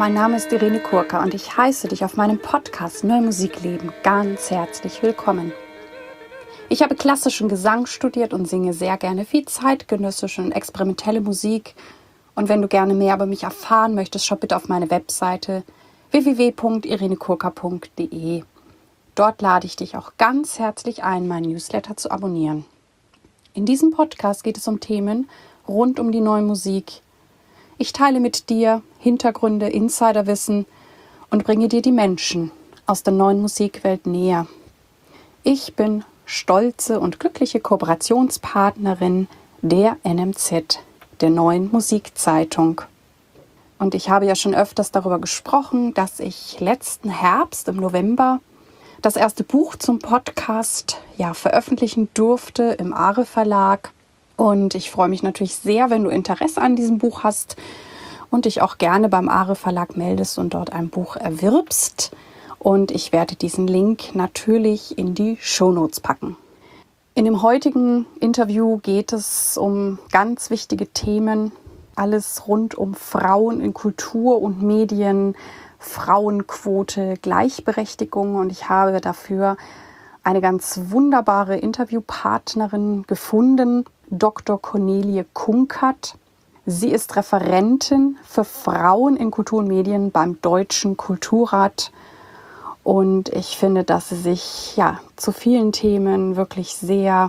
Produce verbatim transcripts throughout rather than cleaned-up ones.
mein Name ist Irene Kurka und ich heiße dich auf meinem Podcast Neue Musik leben ganz herzlich willkommen. Ich habe klassischen Gesang studiert und singe sehr gerne viel zeitgenössische und experimentelle Musik. Und wenn du gerne mehr über mich erfahren möchtest, schau bitte auf meine Webseite w w w punkt irene kurka punkt d e. Dort lade ich dich auch ganz herzlich ein, meinen Newsletter zu abonnieren. In diesem Podcast geht es um Themen rund um die neue Musik. Ich teile mit dir Hintergründe, Insiderwissen und bringe dir die Menschen aus der neuen Musikwelt näher. Ich bin stolze und glückliche Kooperationspartnerin der N M Z, der Neuen Musikzeitung. Und ich habe ja schon öfters darüber gesprochen, dass ich letzten Herbst im November das erste Buch zum Podcast ja, veröffentlichen durfte im Are Verlag. Und ich freue mich natürlich sehr, wenn du Interesse an diesem Buch hast und dich auch gerne beim Are Verlag meldest und dort ein Buch erwirbst. Und ich werde diesen Link natürlich in die Shownotes packen. In dem heutigen Interview geht es um ganz wichtige Themen. Alles rund um Frauen in Kultur und Medien, Frauenquote, Gleichberechtigung. Und ich habe dafür eine ganz wunderbare Interviewpartnerin gefunden, Doktor Cornelie Kunkert. Sie ist Referentin für Frauen in Kultur und Medien beim Deutschen Kulturrat. Und ich finde, dass sie sich ja zu vielen Themen wirklich sehr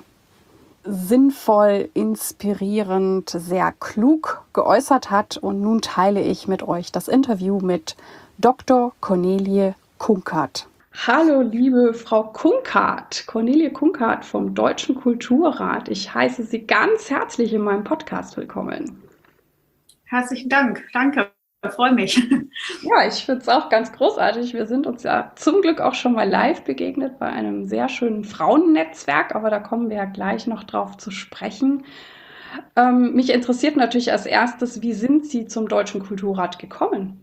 sinnvoll, inspirierend, sehr klug geäußert hat. Und nun teile ich mit euch das Interview mit Doktor Cornelie Kunkert. Hallo, liebe Frau Kunkert, Cornelie Kunkert vom Deutschen Kulturrat. Ich heiße Sie ganz herzlich in meinem Podcast willkommen. Herzlichen Dank, danke, ich freue mich. Ja, ich finde es auch ganz großartig. Wir sind uns ja zum Glück auch schon mal live begegnet bei einem sehr schönen Frauennetzwerk, aber da kommen wir ja gleich noch drauf zu sprechen. Ähm, mich interessiert natürlich als erstes, wie sind Sie zum Deutschen Kulturrat gekommen?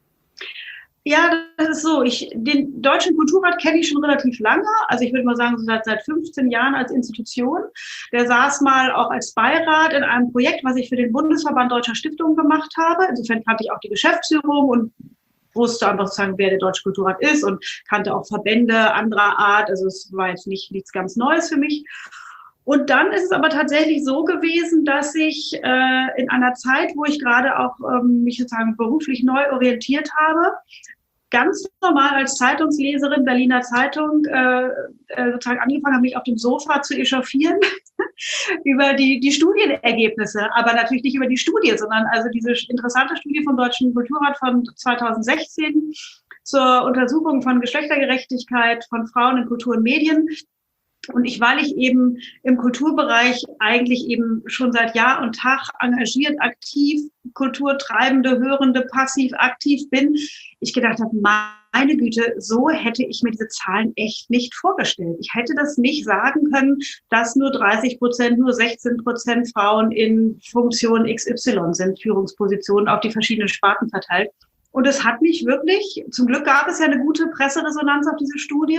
Ja, das ist so. Ich, den Deutschen Kulturrat kenne ich schon relativ lange. Also ich würde mal sagen, so seit, seit fünfzehn Jahren als Institution. Der saß mal auch als Beirat in einem Projekt, was ich für den Bundesverband Deutscher Stiftungen gemacht habe. Insofern kannte ich auch die Geschäftsführung und wusste einfach sozusagen, wer der Deutsche Kulturrat ist und kannte auch Verbände anderer Art. Also es war jetzt nicht nichts ganz Neues für mich. Und dann ist es aber tatsächlich so gewesen, dass ich äh, in einer Zeit, wo ich gerade auch ähm, mich sozusagen beruflich neu orientiert habe, ganz normal als Zeitungsleserin Berliner Zeitung äh, äh, sozusagen angefangen habe, mich auf dem Sofa zu echauffieren über die, die Studienergebnisse, aber natürlich nicht über die Studie, sondern also diese interessante Studie vom Deutschen Kulturrat von zweitausendsechzehn zur Untersuchung von Geschlechtergerechtigkeit von Frauen in Kultur und Medien. Und ich, weil ich eben im Kulturbereich eigentlich eben schon seit Jahr und Tag engagiert, aktiv, Kulturtreibende, Hörende, passiv, aktiv bin, ich gedacht habe, meine Güte, so hätte ich mir diese Zahlen echt nicht vorgestellt. Ich hätte das nicht sagen können, dass nur dreißig Prozent, nur sechzehn Prozent Frauen in Funktion X Y sind, Führungspositionen auf die verschiedenen Sparten verteilt. Und es hat mich wirklich, zum Glück gab es ja eine gute Presseresonanz auf diese Studie.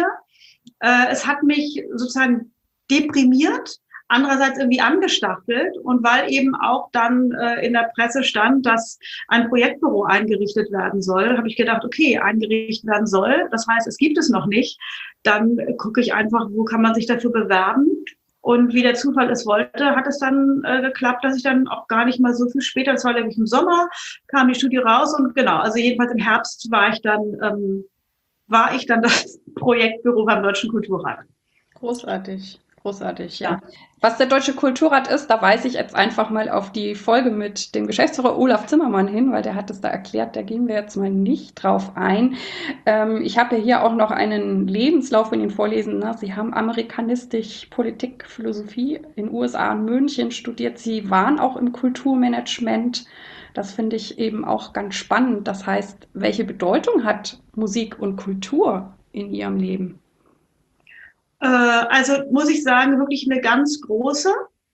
Äh, es hat mich sozusagen deprimiert, andererseits irgendwie angestachelt. Und weil eben auch dann äh, in der Presse stand, dass ein Projektbüro eingerichtet werden soll, habe ich gedacht, okay, eingerichtet werden soll. Das heißt, es gibt es noch nicht. Dann gucke ich einfach, wo kann man sich dafür bewerben. Und wie der Zufall es wollte, hat es dann äh, geklappt, dass ich dann auch gar nicht mal so viel später, das war nämlich im Sommer, kam die Studie raus. Und genau, also jedenfalls im Herbst war ich dann... Ähm, war ich dann das Projektbüro beim Deutschen Kulturrat. Großartig, großartig, ja. Was der Deutsche Kulturrat ist, da weise ich jetzt einfach mal auf die Folge mit dem Geschäftsführer Olaf Zimmermann hin, weil der hat es da erklärt, da gehen wir jetzt mal nicht drauf ein. Ähm, ich habe ja hier auch noch einen Lebenslauf von Ihnen vorlesen. Ne? Sie haben Amerikanistik, Politik, Philosophie in U S A und München studiert. Sie waren auch im Kulturmanagement. Das finde ich eben auch ganz spannend. Das heißt, welche Bedeutung hat Musik und Kultur in Ihrem Leben? Äh, also muss ich sagen, wirklich eine ganz große.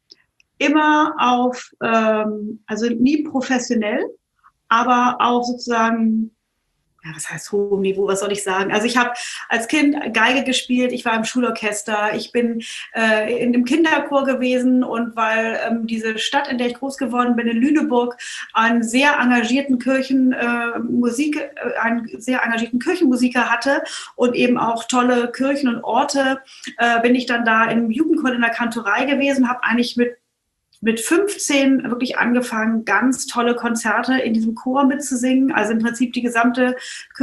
Immer auf, ähm, also nie professionell, aber auch sozusagen ja, was heißt hohem Niveau, was soll ich sagen? Also ich habe als Kind Geige gespielt, ich war im Schulorchester, ich bin äh, in dem Kinderchor gewesen und weil ähm, diese Stadt, in der ich groß geworden bin, in Lüneburg, einen sehr engagierten Kirchenmusik, äh, einen sehr engagierten Kirchenmusiker hatte und eben auch tolle Kirchen und Orte, äh, bin ich dann da im Jugendchor in der Kantorei gewesen, habe eigentlich mit mit fünfzehn wirklich angefangen, ganz tolle Konzerte in diesem Chor mitzusingen. Also im Prinzip die gesamte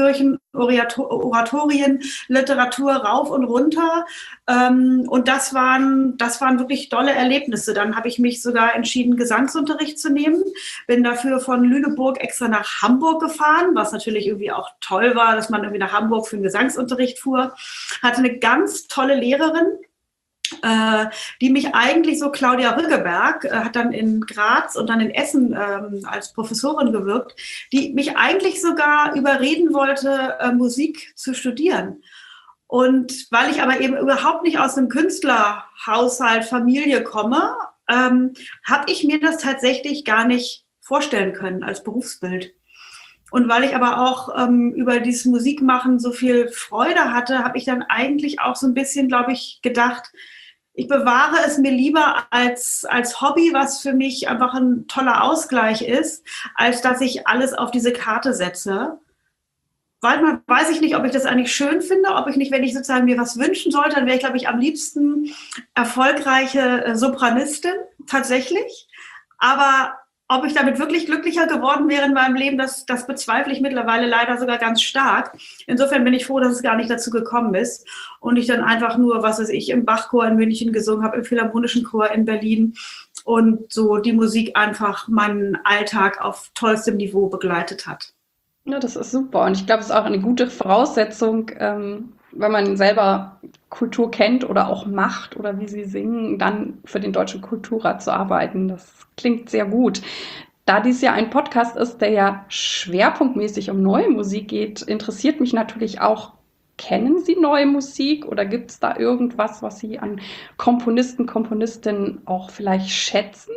Kirchenoratorien, Literatur rauf und runter. Und das waren, das waren wirklich tolle Erlebnisse. Dann habe ich mich sogar entschieden, Gesangsunterricht zu nehmen. Bin dafür von Lüneburg extra nach Hamburg gefahren, was natürlich irgendwie auch toll war, dass man irgendwie nach Hamburg für den Gesangsunterricht fuhr. Hatte eine ganz tolle Lehrerin, Äh, die mich eigentlich so, Claudia Rüggeberg, äh, hat dann in Graz und dann in Essen ähm, als Professorin gewirkt, die mich eigentlich sogar überreden wollte, äh, Musik zu studieren. Und weil ich aber eben überhaupt nicht aus einem Künstlerhaushalt, Familie komme, ähm, habe ich mir das tatsächlich gar nicht vorstellen können als Berufsbild. Und weil ich aber auch ähm, über dieses Musikmachen so viel Freude hatte, habe ich dann eigentlich auch so ein bisschen, glaube ich, gedacht, ich bewahre es mir lieber als, als Hobby, was für mich einfach ein toller Ausgleich ist, als dass ich alles auf diese Karte setze. Weil man weiß ich nicht, ob ich das eigentlich schön finde, ob ich nicht, wenn ich sozusagen mir was wünschen sollte, dann wäre ich, glaube ich, am liebsten erfolgreiche Sopranistin, tatsächlich. Aber ob ich damit wirklich glücklicher geworden wäre in meinem Leben, das, das bezweifle ich mittlerweile leider sogar ganz stark. Insofern bin ich froh, dass es gar nicht dazu gekommen ist und ich dann einfach nur, was weiß ich, im Bachchor in München gesungen habe, im Philharmonischen Chor in Berlin und so die Musik einfach meinen Alltag auf tollstem Niveau begleitet hat. Ja, das ist super. Und ich glaube, es ist auch eine gute Voraussetzung, ähm, wenn man selber Kultur kennt oder auch macht oder wie Sie singen, dann für den Deutschen Kulturrat zu arbeiten. Das klingt sehr gut. Da dies ja ein Podcast ist, der ja schwerpunktmäßig um neue Musik geht, interessiert mich natürlich auch, kennen Sie neue Musik oder gibt es da irgendwas, was Sie an Komponisten, Komponistinnen auch vielleicht schätzen?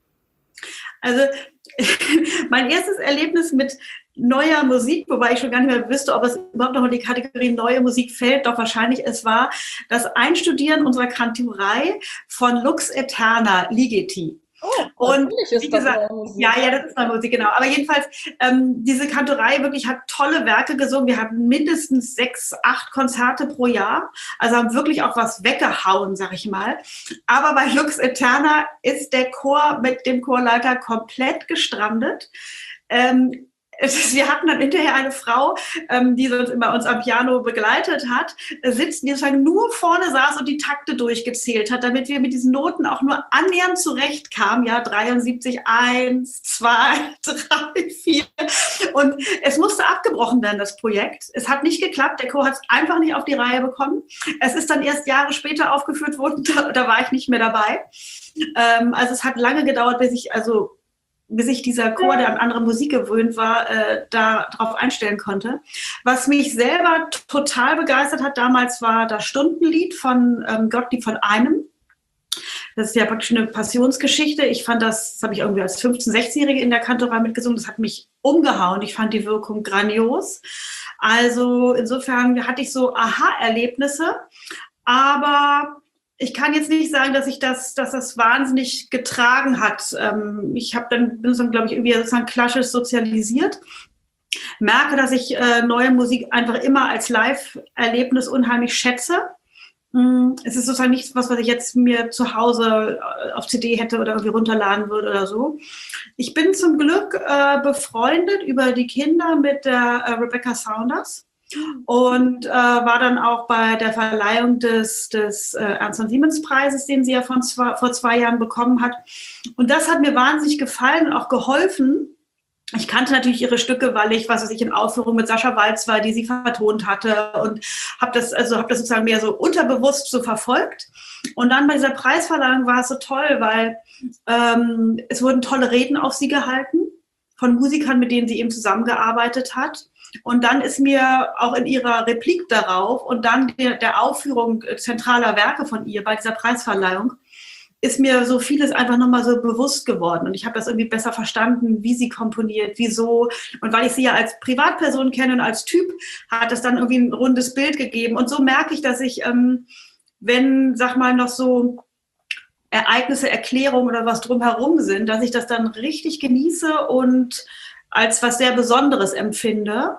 Also mein erstes Erlebnis mit neuer Musik, wobei ich schon gar nicht mehr wüsste, ob es überhaupt noch in die Kategorie neue Musik fällt, doch wahrscheinlich es war das Einstudieren unserer Kantorei von Lux Aeterna Ligeti. Oh, und wie gesagt, ja, ja, das ist neue Musik, genau. Aber jedenfalls, ähm, diese Kantorei wirklich hat tolle Werke gesungen. Wir hatten mindestens sechs, acht Konzerte pro Jahr. Also haben wirklich auch was weggehauen, sag ich mal. Aber bei Lux Aeterna ist der Chor mit dem Chorleiter komplett gestrandet. Ähm, Wir hatten dann hinterher eine Frau, die sonst immer uns am Piano begleitet hat, sitzen, die sozusagen nur vorne saß und die Takte durchgezählt hat, damit wir mit diesen Noten auch nur annähernd zurechtkamen. Ja, dreiundsiebzig, eins, zwei, drei, vier. Und es musste abgebrochen werden, das Projekt. Es hat nicht geklappt. Der Chor hat es einfach nicht auf die Reihe bekommen. Es ist dann erst Jahre später aufgeführt worden. Da, da war ich nicht mehr dabei. Also es hat lange gedauert, bis ich also bis sich dieser Chor, der an andere Musik gewöhnt war, äh, darauf einstellen konnte. Was mich selber total begeistert hat damals, war das Stundenlied von ähm, Gottlieb von Einem. Das ist ja praktisch eine Passionsgeschichte. Ich fand das, das habe ich irgendwie als fünfzehn-, sechzehnjährige in der Kantorei mitgesungen, das hat mich umgehauen. Ich fand die Wirkung grandios. Also insofern hatte ich so Aha-Erlebnisse, aber ich kann jetzt nicht sagen, dass ich das, dass das wahnsinnig getragen hat. Ich habe dann, bin dann, glaube ich, irgendwie sozusagen klassisch sozialisiert. Merke, dass ich äh, neue Musik einfach immer als Live-Erlebnis unheimlich schätze. Es ist sozusagen nichts, was, was ich jetzt mir zu Hause auf C D hätte oder irgendwie runterladen würde oder so. Ich bin zum Glück äh, befreundet über die Kinder mit der äh, Rebecca Saunders. Und äh, war dann auch bei der Verleihung des, des äh, Ernst-von-Siemens-Preises, den sie ja von zwei, vor zwei Jahren bekommen hat. Und das hat mir wahnsinnig gefallen und auch geholfen. Ich kannte natürlich ihre Stücke, weil ich, was weiß ich, in Aufführung mit Sascha Walz war, die sie vertont hatte und habe das, also habe das sozusagen mehr so unterbewusst so verfolgt. Und dann bei dieser Preisverleihung war es so toll, weil ähm, es wurden tolle Reden auf sie gehalten von Musikern, mit denen sie eben zusammengearbeitet hat. Und dann ist mir auch in ihrer Replik darauf und dann der, der Aufführung zentraler Werke von ihr bei dieser Preisverleihung ist mir so vieles einfach nochmal so bewusst geworden. Und ich habe das irgendwie besser verstanden, wie sie komponiert, wieso. Und weil ich sie ja als Privatperson kenne und als Typ, hat es dann irgendwie ein rundes Bild gegeben. Und so merke ich, dass ich, ähm, wenn, sag mal, noch so Ereignisse, Erklärungen oder was drumherum sind, dass ich das dann richtig genieße und als was sehr Besonderes empfinde.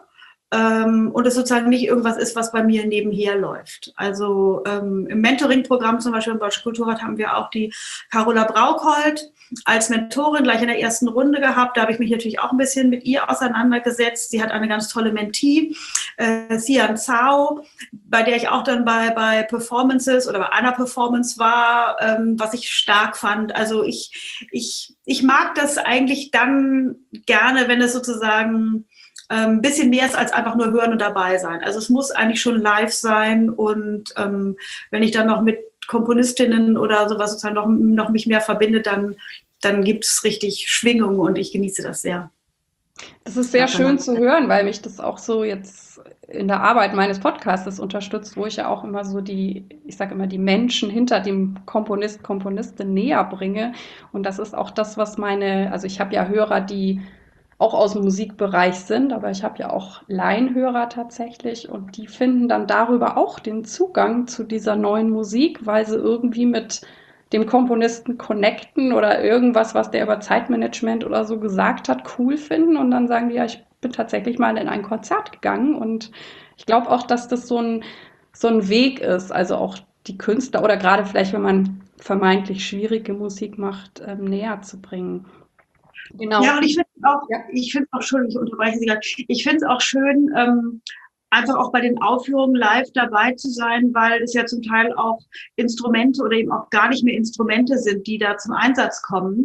Ähm, und es sozusagen nicht irgendwas ist, was bei mir nebenher läuft. Also ähm, im Mentoring-Programm zum Beispiel im Deutschen Kulturrat haben wir auch die Carola Braukhold als Mentorin gleich in der ersten Runde gehabt. Da habe ich mich natürlich auch ein bisschen mit ihr auseinandergesetzt. Sie hat eine ganz tolle Mentee, äh, Sian Zhao, bei der ich auch dann bei, bei Performances oder bei einer Performance war, ähm, was ich stark fand. Also ich, ich, ich mag das eigentlich dann gerne, wenn es sozusagen ein bisschen mehr ist als einfach nur hören und dabei sein. Also es muss eigentlich schon live sein und ähm, wenn ich dann noch mit Komponistinnen oder sowas sozusagen noch, noch mich mehr verbinde, dann, dann gibt es richtig Schwingung und ich genieße das sehr. Das ist sehr schön zu hören, weil mich das auch so jetzt in der Arbeit meines Podcastes unterstützt, wo ich ja auch immer so die, ich sage immer, die Menschen hinter dem Komponist, Komponistin näher bringe. Und das ist auch das, was meine, also ich habe ja Hörer, die auch aus dem Musikbereich sind, aber ich habe ja auch Laienhörer tatsächlich und die finden dann darüber auch den Zugang zu dieser neuen Musik, weil sie irgendwie mit dem Komponisten connecten oder irgendwas, was der über Zeitmanagement oder so gesagt hat, cool finden und dann sagen die, ja, ich bin tatsächlich mal in ein Konzert gegangen und ich glaube auch, dass das so ein, so ein Weg ist, also auch die Künstler oder gerade vielleicht, wenn man vermeintlich schwierige Musik macht, ähm, näher zu bringen. Genau. Ja, und ich finde auch, ja. ich finde auch schön, ich unterbreche Sie gerade, ich finde es auch schön, ähm, einfach auch bei den Aufführungen live dabei zu sein, weil es ja zum Teil auch Instrumente oder eben auch gar nicht mehr Instrumente sind, die da zum Einsatz kommen.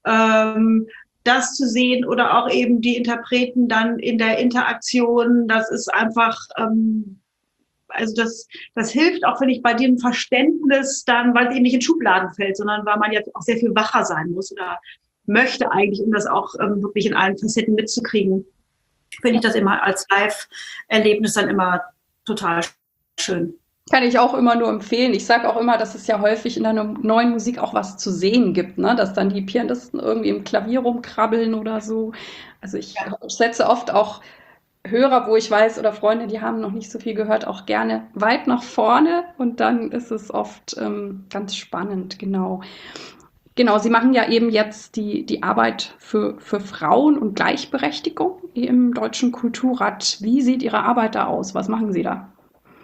Ähm, das zu sehen oder auch eben die Interpreten dann in der Interaktion, das ist einfach, ähm, also das, das hilft auch, finde ich, bei dem Verständnis dann, weil es eben nicht in Schubladen fällt, sondern weil man ja auch sehr viel wacher sein muss oder möchte eigentlich, um das auch ähm, wirklich in allen Facetten mitzukriegen, finde ich das immer als Live-Erlebnis dann immer total schön. Kann ich auch immer nur empfehlen. Ich sage auch immer, dass es ja häufig in der neuen Musik auch was zu sehen gibt, ne? Dass dann die Pianisten irgendwie im Klavier rumkrabbeln oder so. Also ich ja. setze oft auch Hörer, wo ich weiß, oder Freunde, die haben noch nicht so viel gehört, auch gerne weit nach vorne und dann ist es oft ähm, ganz spannend, genau. Genau, Sie machen ja eben jetzt die, die Arbeit für, für Frauen und Gleichberechtigung im Deutschen Kulturrat. Wie sieht Ihre Arbeit da aus? Was machen Sie da?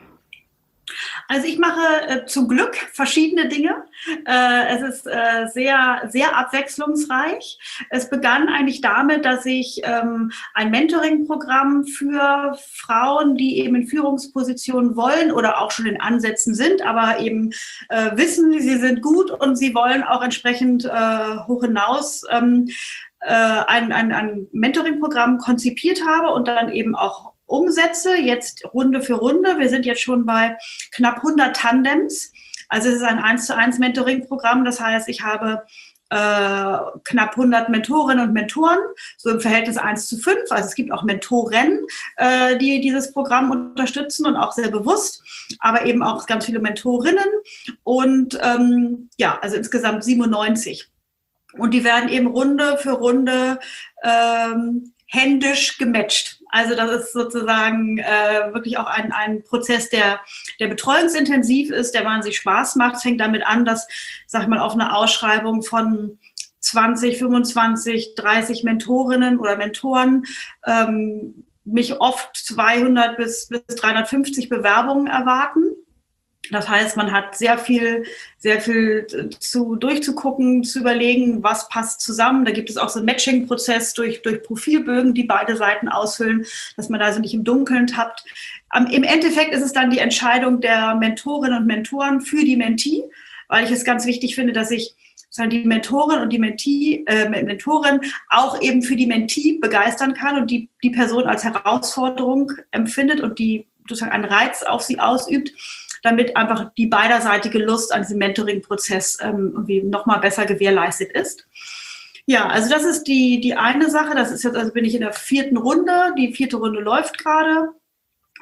Also ich mache äh, zum Glück verschiedene Dinge. Äh, es ist äh, sehr, sehr abwechslungsreich. Es begann eigentlich damit, dass ich ähm, ein Mentoring-Programm für Frauen, die eben in Führungspositionen wollen oder auch schon in Ansätzen sind, aber eben äh, wissen, sie sind gut und sie wollen auch entsprechend äh, hoch hinaus, ähm, äh, ein, ein, ein Mentoring-Programm konzipiert habe und dann eben auch umsetze, jetzt Runde für Runde. Wir sind jetzt schon bei knapp hundert Tandems. Also es ist ein eins zu eins Mentoring-Programm. Das heißt, ich habe äh, knapp hundert Mentorinnen und Mentoren, so im Verhältnis eins zu fünf. Also es gibt auch Mentoren, äh, die dieses Programm unterstützen und auch sehr bewusst, aber eben auch ganz viele Mentorinnen und ähm, ja, also insgesamt siebenundneunzig. Und die werden eben Runde für Runde ähm, händisch gematcht. Also das ist sozusagen äh, wirklich auch ein, ein Prozess, der, der betreuungsintensiv ist, der wahnsinnig Spaß macht. Es fängt damit an, dass, sag ich mal, auf eine Ausschreibung von zwanzig, fünfundzwanzig, dreißig Mentorinnen oder Mentoren ähm, mich oft zweihundert bis, bis dreihundertfünfzig Bewerbungen erwarten. Das heißt, man hat sehr viel, sehr viel zu durchzugucken, zu überlegen, was passt zusammen. Da gibt es auch so einen Matching-Prozess durch, durch Profilbögen, die beide Seiten ausfüllen, dass man da so nicht im Dunkeln tappt. Im Endeffekt ist es dann die Entscheidung der Mentorinnen und Mentoren für die Mentee, weil ich es ganz wichtig finde, dass ich die Mentorin und die Mentee, äh, Mentorin auch eben für die Mentee begeistern kann und die, die Person als Herausforderung empfindet und die sozusagen einen Reiz auf sie ausübt, damit einfach die beiderseitige Lust an diesem Mentoring-Prozess ähm, irgendwie nochmal besser gewährleistet ist. Ja, also das ist die, die eine Sache. Das ist jetzt, also bin ich in der vierten Runde. Die vierte Runde läuft gerade.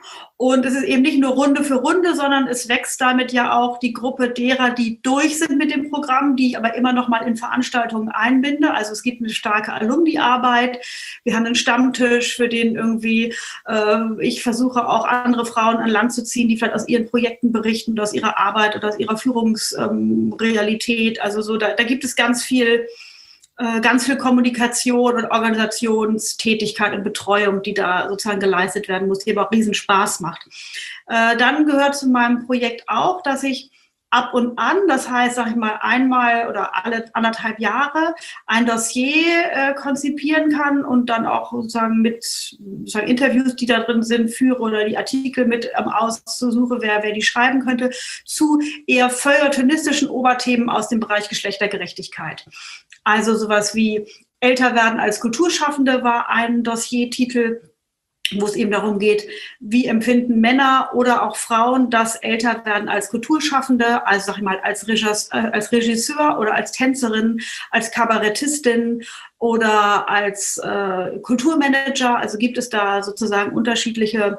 Und es ist eben nicht nur Runde für Runde, sondern es wächst damit ja auch die Gruppe derer, die durch sind mit dem Programm, die ich aber immer noch mal in Veranstaltungen einbinde. Also es gibt eine starke Alumni-Arbeit. Wir haben einen Stammtisch, für den irgendwie äh, ich versuche auch andere Frauen an Land zu ziehen, die vielleicht aus ihren Projekten berichten oder aus ihrer Arbeit oder aus ihrer Führungsrealität. Ähm, also so, da, da gibt es ganz viel ganz viel Kommunikation und Organisationstätigkeit und Betreuung, die da sozusagen geleistet werden muss, die aber auch riesen Spaß macht. Äh, dann gehört zu meinem Projekt auch, dass ich ab und an, das heißt, sage ich mal, einmal oder alle anderthalb Jahre ein Dossier äh, konzipieren kann und dann auch sozusagen mit sozusagen Interviews, die da drin sind, führe oder die Artikel mit ähm, aussuche, wer, wer die schreiben könnte, zu eher feuilletonistischen Oberthemen aus dem Bereich Geschlechtergerechtigkeit. Also sowas wie Älter werden als Kulturschaffende war ein Dossiertitel, wo es eben darum geht, wie empfinden Männer oder auch Frauen das Älterwerden als Kulturschaffende, also sag ich mal als Regisseur, als Regisseur oder als Tänzerin, als Kabarettistin oder als äh, Kulturmanager. Also gibt es da sozusagen unterschiedliche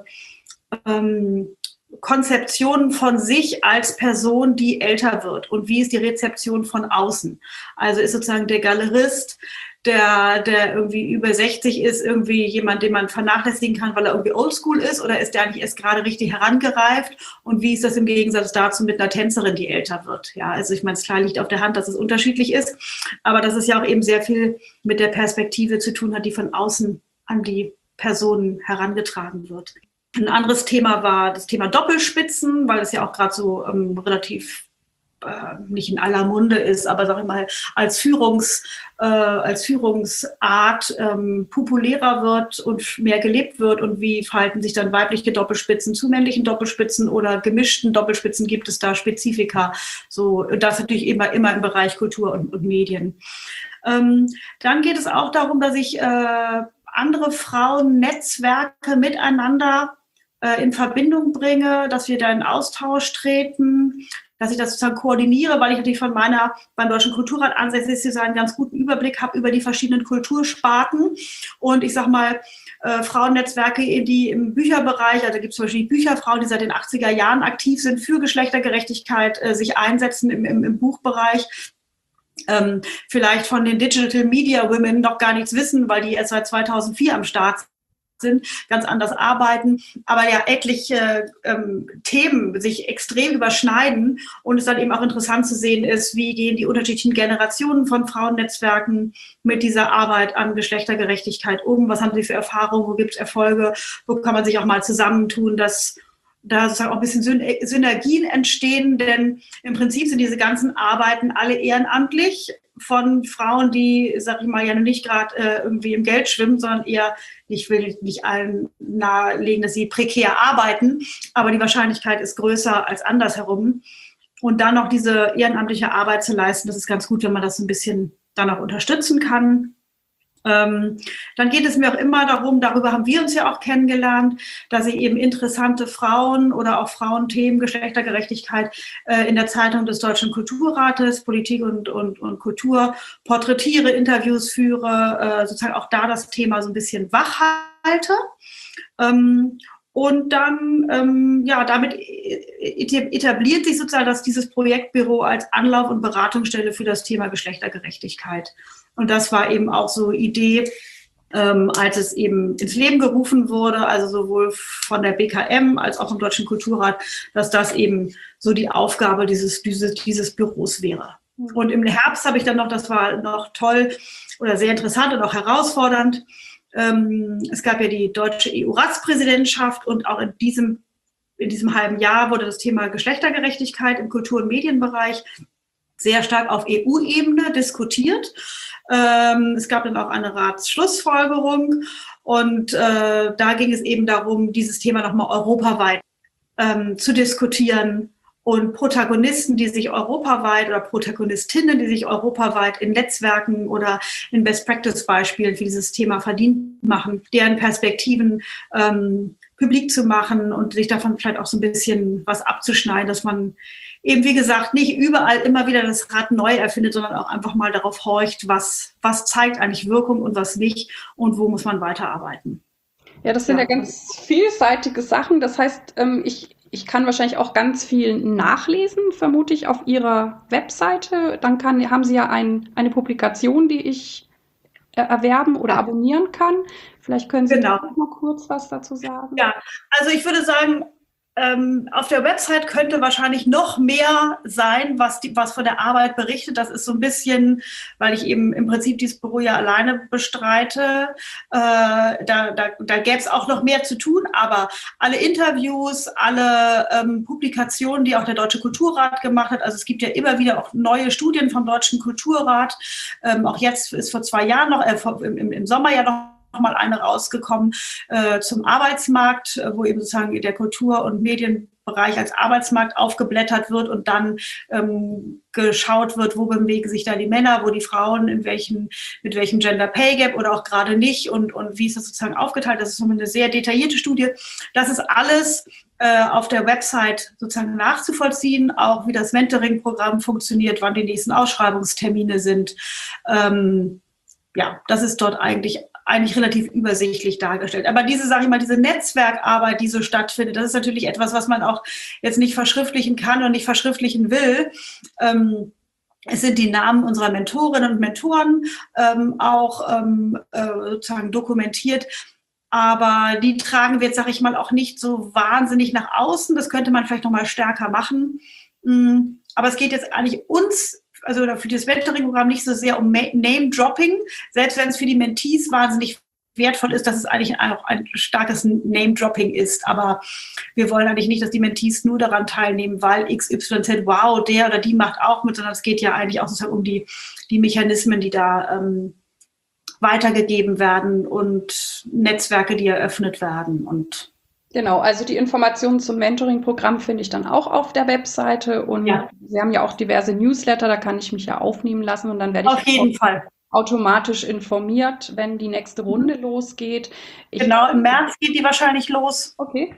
ähm, Konzeptionen von sich als Person, die älter wird, und wie ist die Rezeption von außen. Also ist sozusagen der Galerist, der, der irgendwie über sechzig ist, irgendwie jemand, den man vernachlässigen kann, weil er irgendwie oldschool ist, oder ist der eigentlich erst gerade richtig herangereift? Und wie ist das im Gegensatz dazu mit einer Tänzerin, die älter wird? Ja, also ich meine, es klar liegt auf der Hand, dass es unterschiedlich ist, aber dass es ja auch eben sehr viel mit der Perspektive zu tun hat, die von außen an die Personen herangetragen wird. Ein anderes Thema war das Thema Doppelspitzen, weil es ja auch gerade so ähm, relativ äh, nicht in aller Munde ist, aber sag ich mal, als, Führungs, äh, als Führungsart ähm, populärer wird und mehr gelebt wird, und wie verhalten sich dann weibliche Doppelspitzen zu männlichen Doppelspitzen oder gemischten Doppelspitzen, gibt es da Spezifika. So, das natürlich immer, immer im Bereich Kultur und, und Medien. Ähm, dann geht es auch darum, dass ich äh, andere Frauennetzwerke miteinander äh, in Verbindung bringe, dass wir da in Austausch treten, dass ich das sozusagen koordiniere, weil ich natürlich von meiner beim Deutschen Kulturrat ansässig ist, einen ganz guten Überblick habe über die verschiedenen Kultursparten. Und ich sag mal, äh, Frauennetzwerke, die im Bücherbereich, also da gibt es zum Beispiel die Bücherfrauen, die seit den achtziger Jahren aktiv sind, für Geschlechtergerechtigkeit äh, sich einsetzen im, im, im Buchbereich. Ähm, vielleicht von den Digital Media Women noch gar nichts wissen, weil die erst seit zweitausendvier am Start sind, ganz anders arbeiten, aber ja etliche ähm, Themen sich extrem überschneiden, und es dann eben auch interessant zu sehen ist, wie gehen die unterschiedlichen Generationen von Frauennetzwerken mit dieser Arbeit an Geschlechtergerechtigkeit um, was haben sie für Erfahrungen, wo gibt es Erfolge, wo kann man sich auch mal zusammentun, dass da sozusagen auch ein bisschen Synergien entstehen, denn im Prinzip sind diese ganzen Arbeiten alle ehrenamtlich von Frauen, die, sag ich mal, ja nicht gerade äh, irgendwie im Geld schwimmen, sondern eher, ich will nicht allen nahelegen, dass sie prekär arbeiten, aber die Wahrscheinlichkeit ist größer als andersherum. Und dann noch diese ehrenamtliche Arbeit zu leisten, das ist ganz gut, wenn man das ein bisschen dann auch unterstützen kann. Ähm, dann geht es mir auch immer darum, darüber haben wir uns ja auch kennengelernt, dass ich eben interessante Frauen oder auch Frauenthemen, Geschlechtergerechtigkeit äh, in der Zeitung des Deutschen Kulturrates, Politik und, und, und Kultur porträtiere, Interviews führe, äh, sozusagen auch da das Thema so ein bisschen wach halte. Ähm, Und dann, ähm, ja, damit etabliert sich sozusagen dass dieses Projektbüro als Anlauf- und Beratungsstelle für das Thema Geschlechtergerechtigkeit. Und das war eben auch so Idee, ähm, als es eben ins Leben gerufen wurde, also sowohl von der B K M als auch vom Deutschen Kulturrat, dass das eben so die Aufgabe dieses, dieses, dieses Büros wäre. Und im Herbst habe ich dann noch, das war noch toll oder sehr interessant und auch herausfordernd, es gab ja die deutsche E U-Ratspräsidentschaft, und auch in diesem, in diesem halben Jahr wurde das Thema Geschlechtergerechtigkeit im Kultur- und Medienbereich sehr stark auf E U-Ebene diskutiert. Es gab dann auch eine Ratsschlussfolgerung, und äh, da ging es eben darum, dieses Thema nochmal europaweit ähm, zu diskutieren. Und Protagonisten, die sich europaweit oder Protagonistinnen, die sich europaweit in Netzwerken oder in Best-Practice-Beispielen für dieses Thema verdient machen, deren Perspektiven ähm, publik zu machen und sich davon vielleicht auch so ein bisschen was abzuschneiden, dass man eben, wie gesagt, nicht überall immer wieder das Rad neu erfindet, sondern auch einfach mal darauf horcht, was, was zeigt eigentlich Wirkung und was nicht und wo muss man weiterarbeiten. Ja, das sind ja, ja ganz vielseitige Sachen. Das heißt, ähm, ich, ich kann wahrscheinlich auch ganz viel nachlesen, vermute ich, auf Ihrer Webseite. Dann kann, haben Sie ja ein, eine Publikation, die ich äh, erwerben oder abonnieren kann. Vielleicht können Sie genau. da noch mal kurz was dazu sagen. Ja, also ich würde sagen, ähm, auf der Website könnte wahrscheinlich noch mehr sein, was, die, was von der Arbeit berichtet. Das ist so ein bisschen, weil ich eben im Prinzip dieses Büro ja alleine bestreite. Äh, da da, da gäbe es auch noch mehr zu tun, aber alle Interviews, alle ähm, Publikationen, die auch der Deutsche Kulturrat gemacht hat, also es gibt ja immer wieder auch neue Studien vom Deutschen Kulturrat. Ähm, auch jetzt ist vor zwei Jahren noch, äh, vor, im, im Sommer ja noch mal eine rausgekommen äh, zum Arbeitsmarkt, äh, wo eben sozusagen der Kultur- und Medienbereich als Arbeitsmarkt aufgeblättert wird und dann ähm, geschaut wird, wo bewegen sich da die Männer, wo die Frauen, in welchen, mit welchem Gender Pay Gap oder auch gerade nicht und, und wie ist das sozusagen aufgeteilt. Das ist eine sehr detaillierte Studie. Das ist alles äh, auf der Website sozusagen nachzuvollziehen, auch wie das Mentoring-Programm funktioniert, wann die nächsten Ausschreibungstermine sind. Ähm, ja, das ist dort eigentlich eigentlich relativ übersichtlich dargestellt. Aber diese, sage ich mal, diese Netzwerkarbeit, die so stattfindet, das ist natürlich etwas, was man auch jetzt nicht verschriftlichen kann und nicht verschriftlichen will. Ähm, es sind die Namen unserer Mentorinnen und Mentoren ähm, auch ähm, äh, sozusagen dokumentiert. Aber die tragen wir jetzt, sage ich mal, auch nicht so wahnsinnig nach außen. Das könnte man vielleicht noch mal stärker machen. Aber es geht jetzt eigentlich uns, also für das Mentoring-Programm nicht so sehr um Name-Dropping, selbst wenn es für die Mentees wahnsinnig wertvoll ist, dass es eigentlich auch ein starkes Name-Dropping ist. Aber wir wollen eigentlich nicht, dass die Mentees nur daran teilnehmen, weil X Y Z, wow, der oder die macht auch mit, sondern es geht ja eigentlich auch sozusagen um die, die Mechanismen, die da ähm, weitergegeben werden und Netzwerke, die eröffnet werden. Und genau, also die Informationen zum Mentoring-Programm finde ich dann auch auf der Webseite und ja. Sie haben ja auch diverse Newsletter, da kann ich mich ja aufnehmen lassen und dann werde ich auf jeden Fall automatisch informiert, wenn die nächste Runde losgeht. Ich genau, im März geht die wahrscheinlich los. Okay.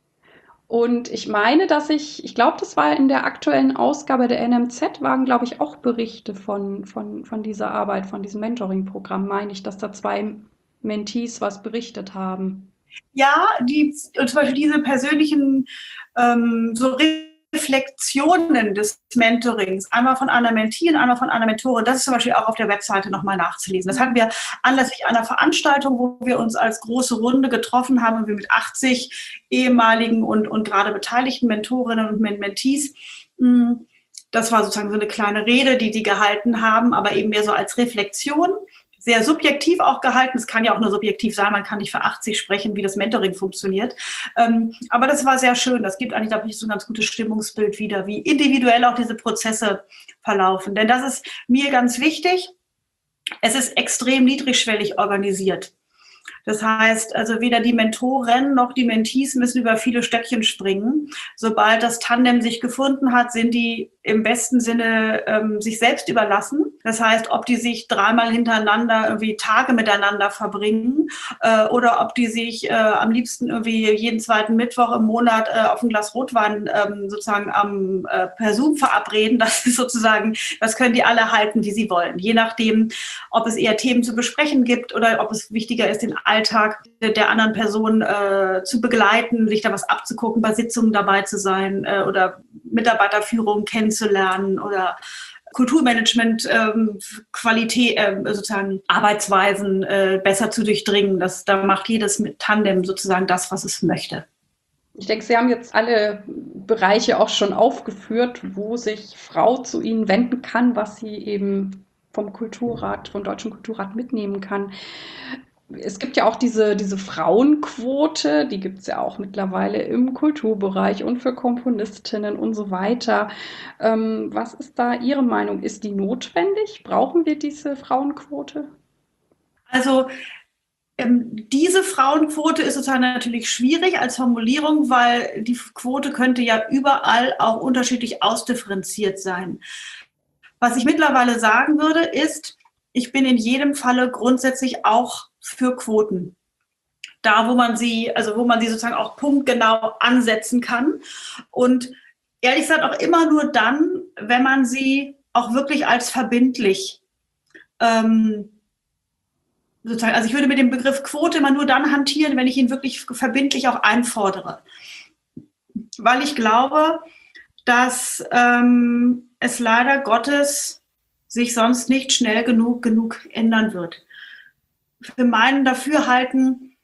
Und ich meine, dass ich, ich glaube, das war in der aktuellen Ausgabe der N M Z, waren, glaube ich, auch Berichte von, von, von dieser Arbeit, von diesem Mentoring-Programm, meine ich, dass da zwei Mentees was berichtet haben. Ja, die, zum Beispiel diese persönlichen ähm, so Reflexionen des Mentorings, einmal von einer Mentee und einmal von einer Mentorin, das ist zum Beispiel auch auf der Webseite nochmal nachzulesen. Das hatten wir anlässlich einer Veranstaltung, wo wir uns als große Runde getroffen haben und wir mit achtzig ehemaligen und, und gerade beteiligten Mentorinnen und Mentees. Das war sozusagen so eine kleine Rede, die die gehalten haben, aber eben mehr so als Reflexion. Sehr subjektiv auch gehalten. Es kann ja auch nur subjektiv sein. Man kann nicht für achtzig sprechen, wie das Mentoring funktioniert. Ähm, aber das war sehr schön. Das gibt eigentlich, glaube ich, so ein ganz gutes Stimmungsbild wieder, wie individuell auch diese Prozesse verlaufen. Denn das ist mir ganz wichtig. Es ist extrem niedrigschwellig organisiert. Das heißt, also weder die Mentoren noch die Mentees müssen über viele Stöckchen springen. Sobald das Tandem sich gefunden hat, sind die im besten Sinne ähm, sich selbst überlassen. Das heißt, ob die sich dreimal hintereinander irgendwie Tage miteinander verbringen äh, oder ob die sich äh, am liebsten irgendwie jeden zweiten Mittwoch im Monat äh, auf ein Glas Rotwein ähm, sozusagen am, äh, per Zoom verabreden. Das ist sozusagen, das können die alle halten, wie sie wollen. Je nachdem, ob es eher Themen zu besprechen gibt oder ob es wichtiger ist, den Alltag der anderen Person äh, zu begleiten, sich da was abzugucken, bei Sitzungen dabei zu sein äh, oder Mitarbeiterführung kennenzulernen oder Kulturmanagement, ähm, Qualität, äh, sozusagen Arbeitsweisen äh, besser zu durchdringen. Das, da macht jedes mit Tandem sozusagen das, was es möchte. Ich denke, Sie haben jetzt alle Bereiche auch schon aufgeführt, wo sich Frau zu Ihnen wenden kann, was sie eben vom Kulturrat, vom Deutschen Kulturrat mitnehmen kann. Es gibt ja auch diese, diese Frauenquote, die gibt es ja auch mittlerweile im Kulturbereich und für Komponistinnen und so weiter. Ähm, was ist da Ihre Meinung? Ist die notwendig? Brauchen wir diese Frauenquote? Also ähm, diese Frauenquote ist sozusagen natürlich schwierig als Formulierung, weil die Quote könnte ja überall auch unterschiedlich ausdifferenziert sein. Was ich mittlerweile sagen würde, ist, ich bin in jedem Falle grundsätzlich auch für Quoten. Da, wo man sie, also wo man sie sozusagen auch punktgenau ansetzen kann. Und ehrlich gesagt auch immer nur dann, wenn man sie auch wirklich als verbindlich ähm, sozusagen, also ich würde mit dem Begriff Quote immer nur dann hantieren, wenn ich ihn wirklich verbindlich auch einfordere. Weil ich glaube, dass ähm, es leider Gottes sich sonst nicht schnell genug, genug ändern wird. Für meinen Dafürhalten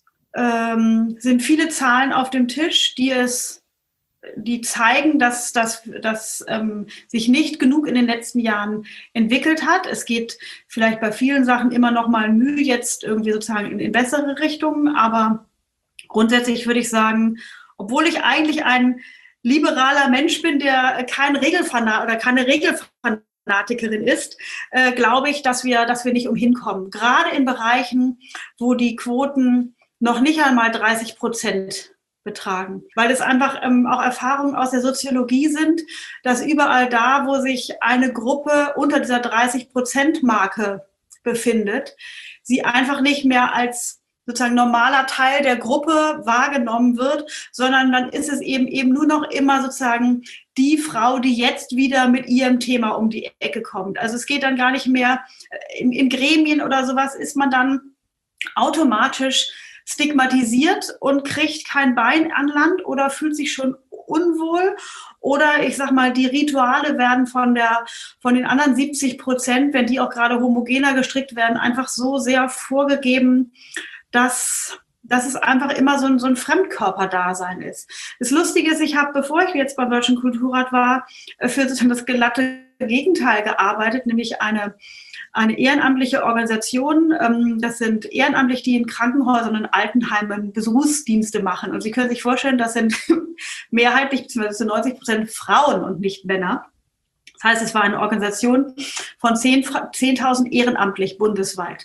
ähm, sind viele Zahlen auf dem Tisch, die es, die zeigen, dass das dass, ähm, sich nicht genug in den letzten Jahren entwickelt hat. Es geht vielleicht bei vielen Sachen immer noch mal Mühe jetzt irgendwie sozusagen in, in bessere Richtungen, aber grundsätzlich würde ich sagen, obwohl ich eigentlich ein liberaler Mensch bin, der kein Regelfanat oder keine Regelfanatikerin ist, äh, glaube ich, dass wir, dass wir nicht umhin kommen. Gerade in Bereichen, wo die Quoten noch nicht einmal dreißig Prozent betragen, weil es einfach ähm, auch Erfahrungen aus der Soziologie sind, dass überall da, wo sich eine Gruppe unter dieser dreißig Prozent Marke befindet, sie einfach nicht mehr als sozusagen normaler Teil der Gruppe wahrgenommen wird, sondern dann ist es eben eben nur noch immer sozusagen die Frau, die jetzt wieder mit ihrem Thema um die Ecke kommt. Also es geht dann gar nicht mehr, in, in Gremien oder sowas ist man dann automatisch stigmatisiert und kriegt kein Bein an Land oder fühlt sich schon unwohl. Oder ich sag mal, die Rituale werden von der, von den anderen siebzig Prozent, wenn die auch gerade homogener gestrickt werden, einfach so sehr vorgegeben, dass, dass es einfach immer so ein, so ein Fremdkörperdasein ist. Das Lustige ist, ich habe, bevor ich jetzt beim Deutschen Kulturrat war, für sozusagen das glatte Gegenteil gearbeitet, nämlich eine, eine ehrenamtliche Organisation. Das sind Ehrenamtliche, die in Krankenhäusern und Altenheimen Besuchsdienste machen. Und Sie können sich vorstellen, das sind mehrheitlich, beziehungsweise neunzig Prozent Frauen und nicht Männer. Das heißt, es war eine Organisation von zehntausend ehrenamtlich bundesweit.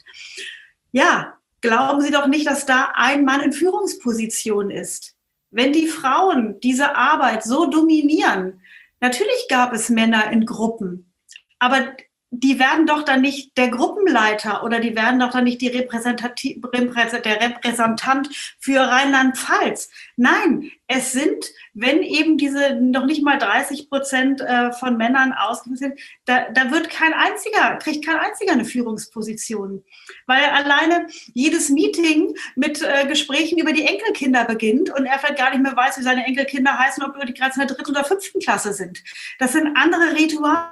Ja, glauben Sie doch nicht, dass da ein Mann in Führungsposition ist. Wenn die Frauen diese Arbeit so dominieren, natürlich gab es Männer in Gruppen, aber die werden doch dann nicht der Gruppenleiter oder die werden doch dann nicht die Repräsentati- der Repräsentant für Rheinland-Pfalz. Nein, es sind, wenn eben diese noch nicht mal dreißig Prozent von Männern ausgewiesen sind, da, da wird kein einziger, kriegt kein einziger eine Führungsposition. Weil alleine jedes Meeting mit äh, Gesprächen über die Enkelkinder beginnt und er vielleicht gar nicht mehr weiß, wie seine Enkelkinder heißen, ob die gerade in der dritten oder fünften Klasse sind. Das sind andere Rituale,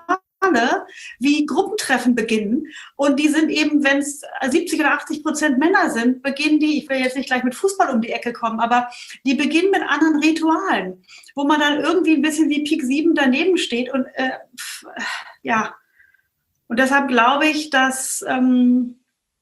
wie Gruppentreffen beginnen. Und die sind eben, wenn es siebzig oder achtzig Prozent Männer sind, beginnen die, ich will jetzt nicht gleich mit Fußball um die Ecke kommen, aber die beginnen mit anderen Ritualen, wo man dann irgendwie ein bisschen wie Pik sieben daneben steht. Und äh, pf, ja, und deshalb glaube ich, dass, ähm,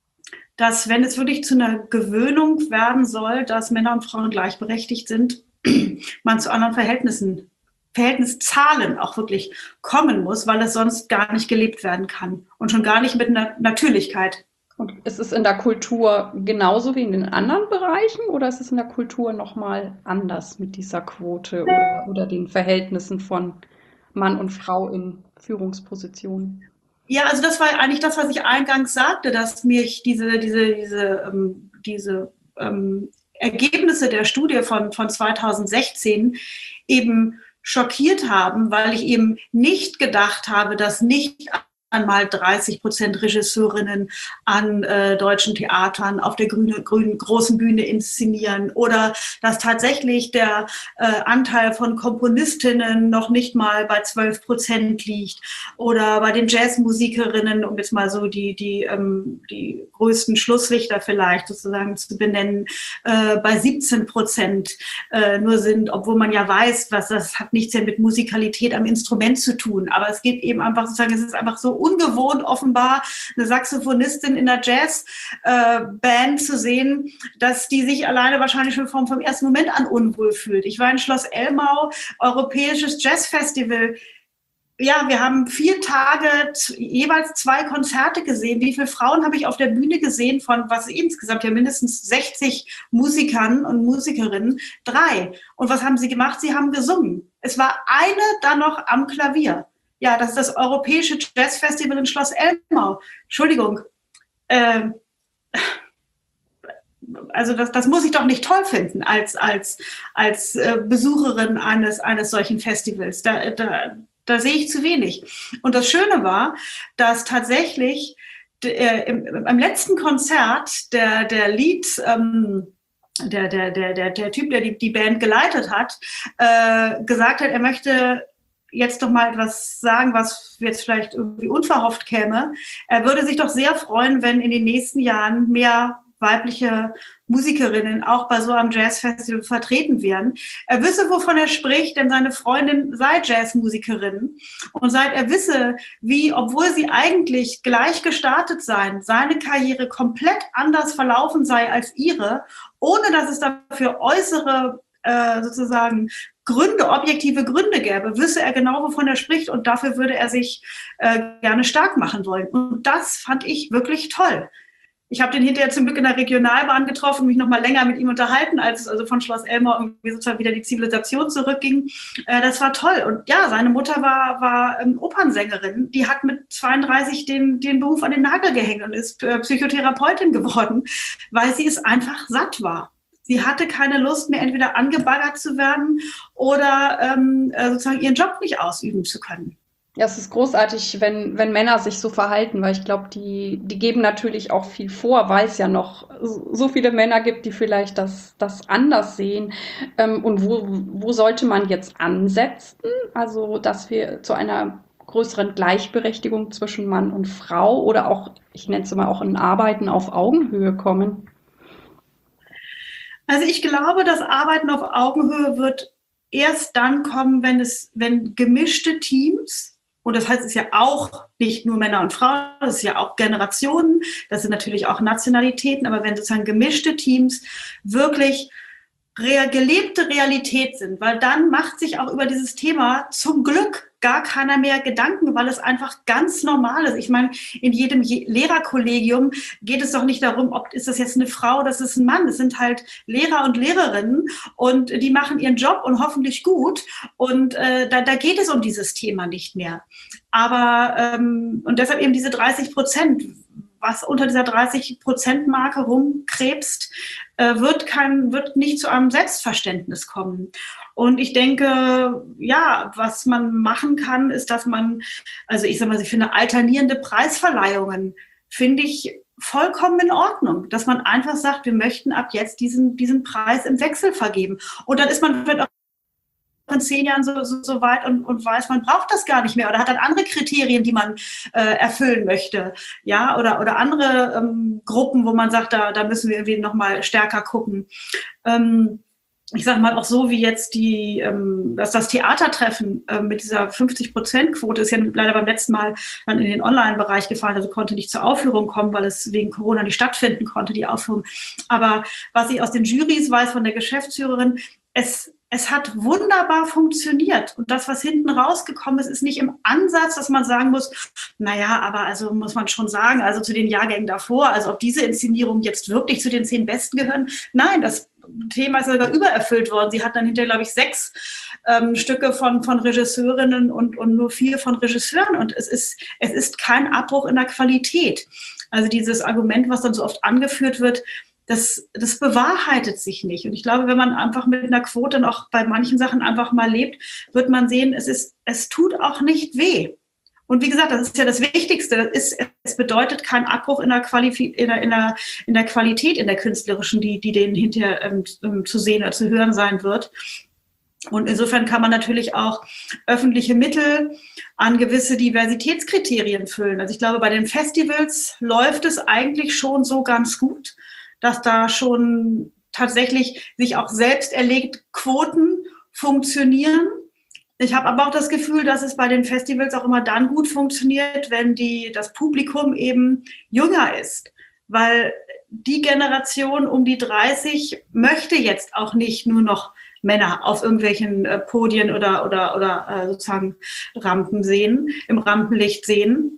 dass, wenn es wirklich zu einer Gewöhnung werden soll, dass Männer und Frauen gleichberechtigt sind, man zu anderen Verhältnissen Verhältniszahlen auch wirklich kommen muss, weil es sonst gar nicht gelebt werden kann und schon gar nicht mit einer Natürlichkeit. Und ist es in der Kultur genauso wie in den anderen Bereichen oder ist es in der Kultur nochmal anders mit dieser Quote oder, oder den Verhältnissen von Mann und Frau in Führungspositionen? Ja, also das war eigentlich das, was ich eingangs sagte, dass mich diese, diese, diese, ähm, diese ähm, Ergebnisse der Studie von, von zweitausendsechzehn eben schockiert haben, weil ich eben nicht gedacht habe, dass nicht einmal dreißig Prozent Regisseurinnen an äh, deutschen Theatern auf der grüne, grünen großen Bühne inszenieren oder dass tatsächlich der äh, Anteil von Komponistinnen noch nicht mal bei zwölf Prozent liegt oder bei den Jazzmusikerinnen, um jetzt mal so die, die, ähm, die größten Schlusslichter vielleicht sozusagen zu benennen, äh, bei siebzehn Prozent äh, nur sind, obwohl man ja weiß, was das hat nichts ja mit Musikalität am Instrument zu tun, aber es geht eben einfach sozusagen, es ist einfach so ungewohnt offenbar, eine Saxophonistin in der Jazzband äh, zu sehen, dass die sich alleine wahrscheinlich schon vom, vom ersten Moment an unwohl fühlt. Ich war in Schloss Elmau, europäisches Jazzfestival. Ja, wir haben vier Tage jeweils zwei Konzerte gesehen. Wie viele Frauen habe ich auf der Bühne gesehen von, was insgesamt ja mindestens sechzig Musikern und Musikerinnen? Drei. Und was haben sie gemacht? Sie haben gesungen. Es war eine dann noch am Klavier. Ja, das ist das Europäische Jazzfestival in Schloss Elmau. Entschuldigung. Ähm, also das, das muss ich doch nicht toll finden als, als, als äh, Besucherin eines, eines solchen Festivals. Da, da, da sehe ich zu wenig. Und das Schöne war, dass tatsächlich der, im, im letzten Konzert der, der Lied, ähm, der, der, der, der, der Typ, der die, die Band geleitet hat, äh, gesagt hat, er möchte jetzt doch mal etwas sagen, was jetzt vielleicht irgendwie unverhofft käme. Er würde sich doch sehr freuen, wenn in den nächsten Jahren mehr weibliche Musikerinnen auch bei so einem Jazzfestival vertreten wären. Er wisse, wovon er spricht, denn seine Freundin sei Jazzmusikerin. Und seit er wisse, wie, obwohl sie eigentlich gleich gestartet seien, seine Karriere komplett anders verlaufen sei als ihre, ohne dass es dafür äußere äh, sozusagen Gründe, objektive Gründe gäbe, wisse er genau, wovon er spricht, und dafür würde er sich äh, gerne stark machen wollen. Und das fand ich wirklich toll. Ich habe den hinterher zum Glück in der Regionalbahn getroffen, mich noch mal länger mit ihm unterhalten, als es also von Schloss Elmau irgendwie sozusagen wieder die Zivilisation zurückging. Äh, das war toll. Und ja, seine Mutter war, war ähm, Opernsängerin. Die hat mit zweiunddreißig den, den Beruf an den Nagel gehängt und ist äh, Psychotherapeutin geworden, weil sie es einfach satt war. Sie hatte keine Lust mehr, entweder angebaggert zu werden oder ähm, sozusagen ihren Job nicht ausüben zu können. Ja, es ist großartig, wenn, wenn Männer sich so verhalten, weil ich glaube, die, die geben natürlich auch viel vor, weil es ja noch so viele Männer gibt, die vielleicht das, das anders sehen. Ähm, und wo, wo sollte man jetzt ansetzen? Also, dass wir zu einer größeren Gleichberechtigung zwischen Mann und Frau oder auch, ich nenne es mal auch in Arbeiten auf Augenhöhe kommen? Also ich glaube, das Arbeiten auf Augenhöhe wird erst dann kommen, wenn es, wenn gemischte Teams, und das heißt, es ist ja auch nicht nur Männer und Frauen, das ist ja auch Generationen, das sind natürlich auch Nationalitäten, aber wenn sozusagen gemischte Teams wirklich real, gelebte Realität sind, weil dann macht sich auch über dieses Thema zum Glück gar keiner mehr Gedanken, weil es einfach ganz normal ist. Ich meine, in jedem Lehrerkollegium geht es doch nicht darum, ob ist das jetzt eine Frau oder ist es ein Mann. Es sind halt Lehrer und Lehrerinnen und die machen ihren Job und hoffentlich gut. Und äh, da, da geht es um dieses Thema nicht mehr. Aber ähm, und deshalb eben diese dreißig Prozent, was unter dieser dreißig Prozent Marke rumkrebst, äh, wird kein, wird nicht zu einem Selbstverständnis kommen. Und ich denke, ja, was man machen kann, ist, dass man, also ich sag mal, ich finde alternierende Preisverleihungen, finde ich vollkommen in Ordnung, dass man einfach sagt, wir möchten ab jetzt diesen, diesen Preis im Wechsel vergeben. Und dann ist man vielleicht auch in zehn Jahren so, so, so weit und, und weiß, man braucht das gar nicht mehr oder hat dann andere Kriterien, die man äh, erfüllen möchte, ja, oder, oder andere ähm, Gruppen, wo man sagt, da, da müssen wir irgendwie nochmal stärker gucken. Ähm, ich sage mal auch so, wie jetzt die, ähm, dass das Theatertreffen äh, mit dieser fünfzig Prozent Quote ist ja leider beim letzten Mal dann in den Online-Bereich gefallen, also konnte nicht zur Aufführung kommen, weil es wegen Corona nicht stattfinden konnte, die Aufführung. Aber was ich aus den Jurys weiß von der Geschäftsführerin, es Es hat wunderbar funktioniert. Und das, was hinten rausgekommen ist, ist nicht im Ansatz, dass man sagen muss, naja, aber also muss man schon sagen, also zu den Jahrgängen davor, also ob diese Inszenierungen jetzt wirklich zu den zehn Besten gehören. Nein, das Thema ist sogar übererfüllt worden. Sie hat dann hinterher, glaube ich, sechs ähm, Stücke von, von Regisseurinnen und, und nur vier von Regisseuren. Und es ist, es ist kein Abbruch in der Qualität. Also dieses Argument, was dann so oft angeführt wird, Das, das bewahrheitet sich nicht. Und ich glaube, wenn man einfach mit einer Quote noch bei manchen Sachen einfach mal lebt, wird man sehen, es ist, es tut auch nicht weh. Und wie gesagt, das ist ja das Wichtigste. Das ist, es bedeutet keinen Abbruch in der, Qualif- in der, in der, in der Qualität, in der künstlerischen, die, die denen hinterher ähm, zu sehen oder zu hören sein wird. Und insofern kann man natürlich auch öffentliche Mittel an gewisse Diversitätskriterien füllen. Also ich glaube, bei den Festivals läuft es eigentlich schon so ganz gut, dass da schon tatsächlich sich auch selbst erlegt Quoten funktionieren. Ich habe aber auch das Gefühl, dass es bei den Festivals auch immer dann gut funktioniert, wenn die, das Publikum eben jünger ist. Weil die Generation um die dreißig möchte jetzt auch nicht nur noch Männer auf irgendwelchen äh, Podien oder, oder, oder äh, sozusagen Rampen sehen, im Rampenlicht sehen.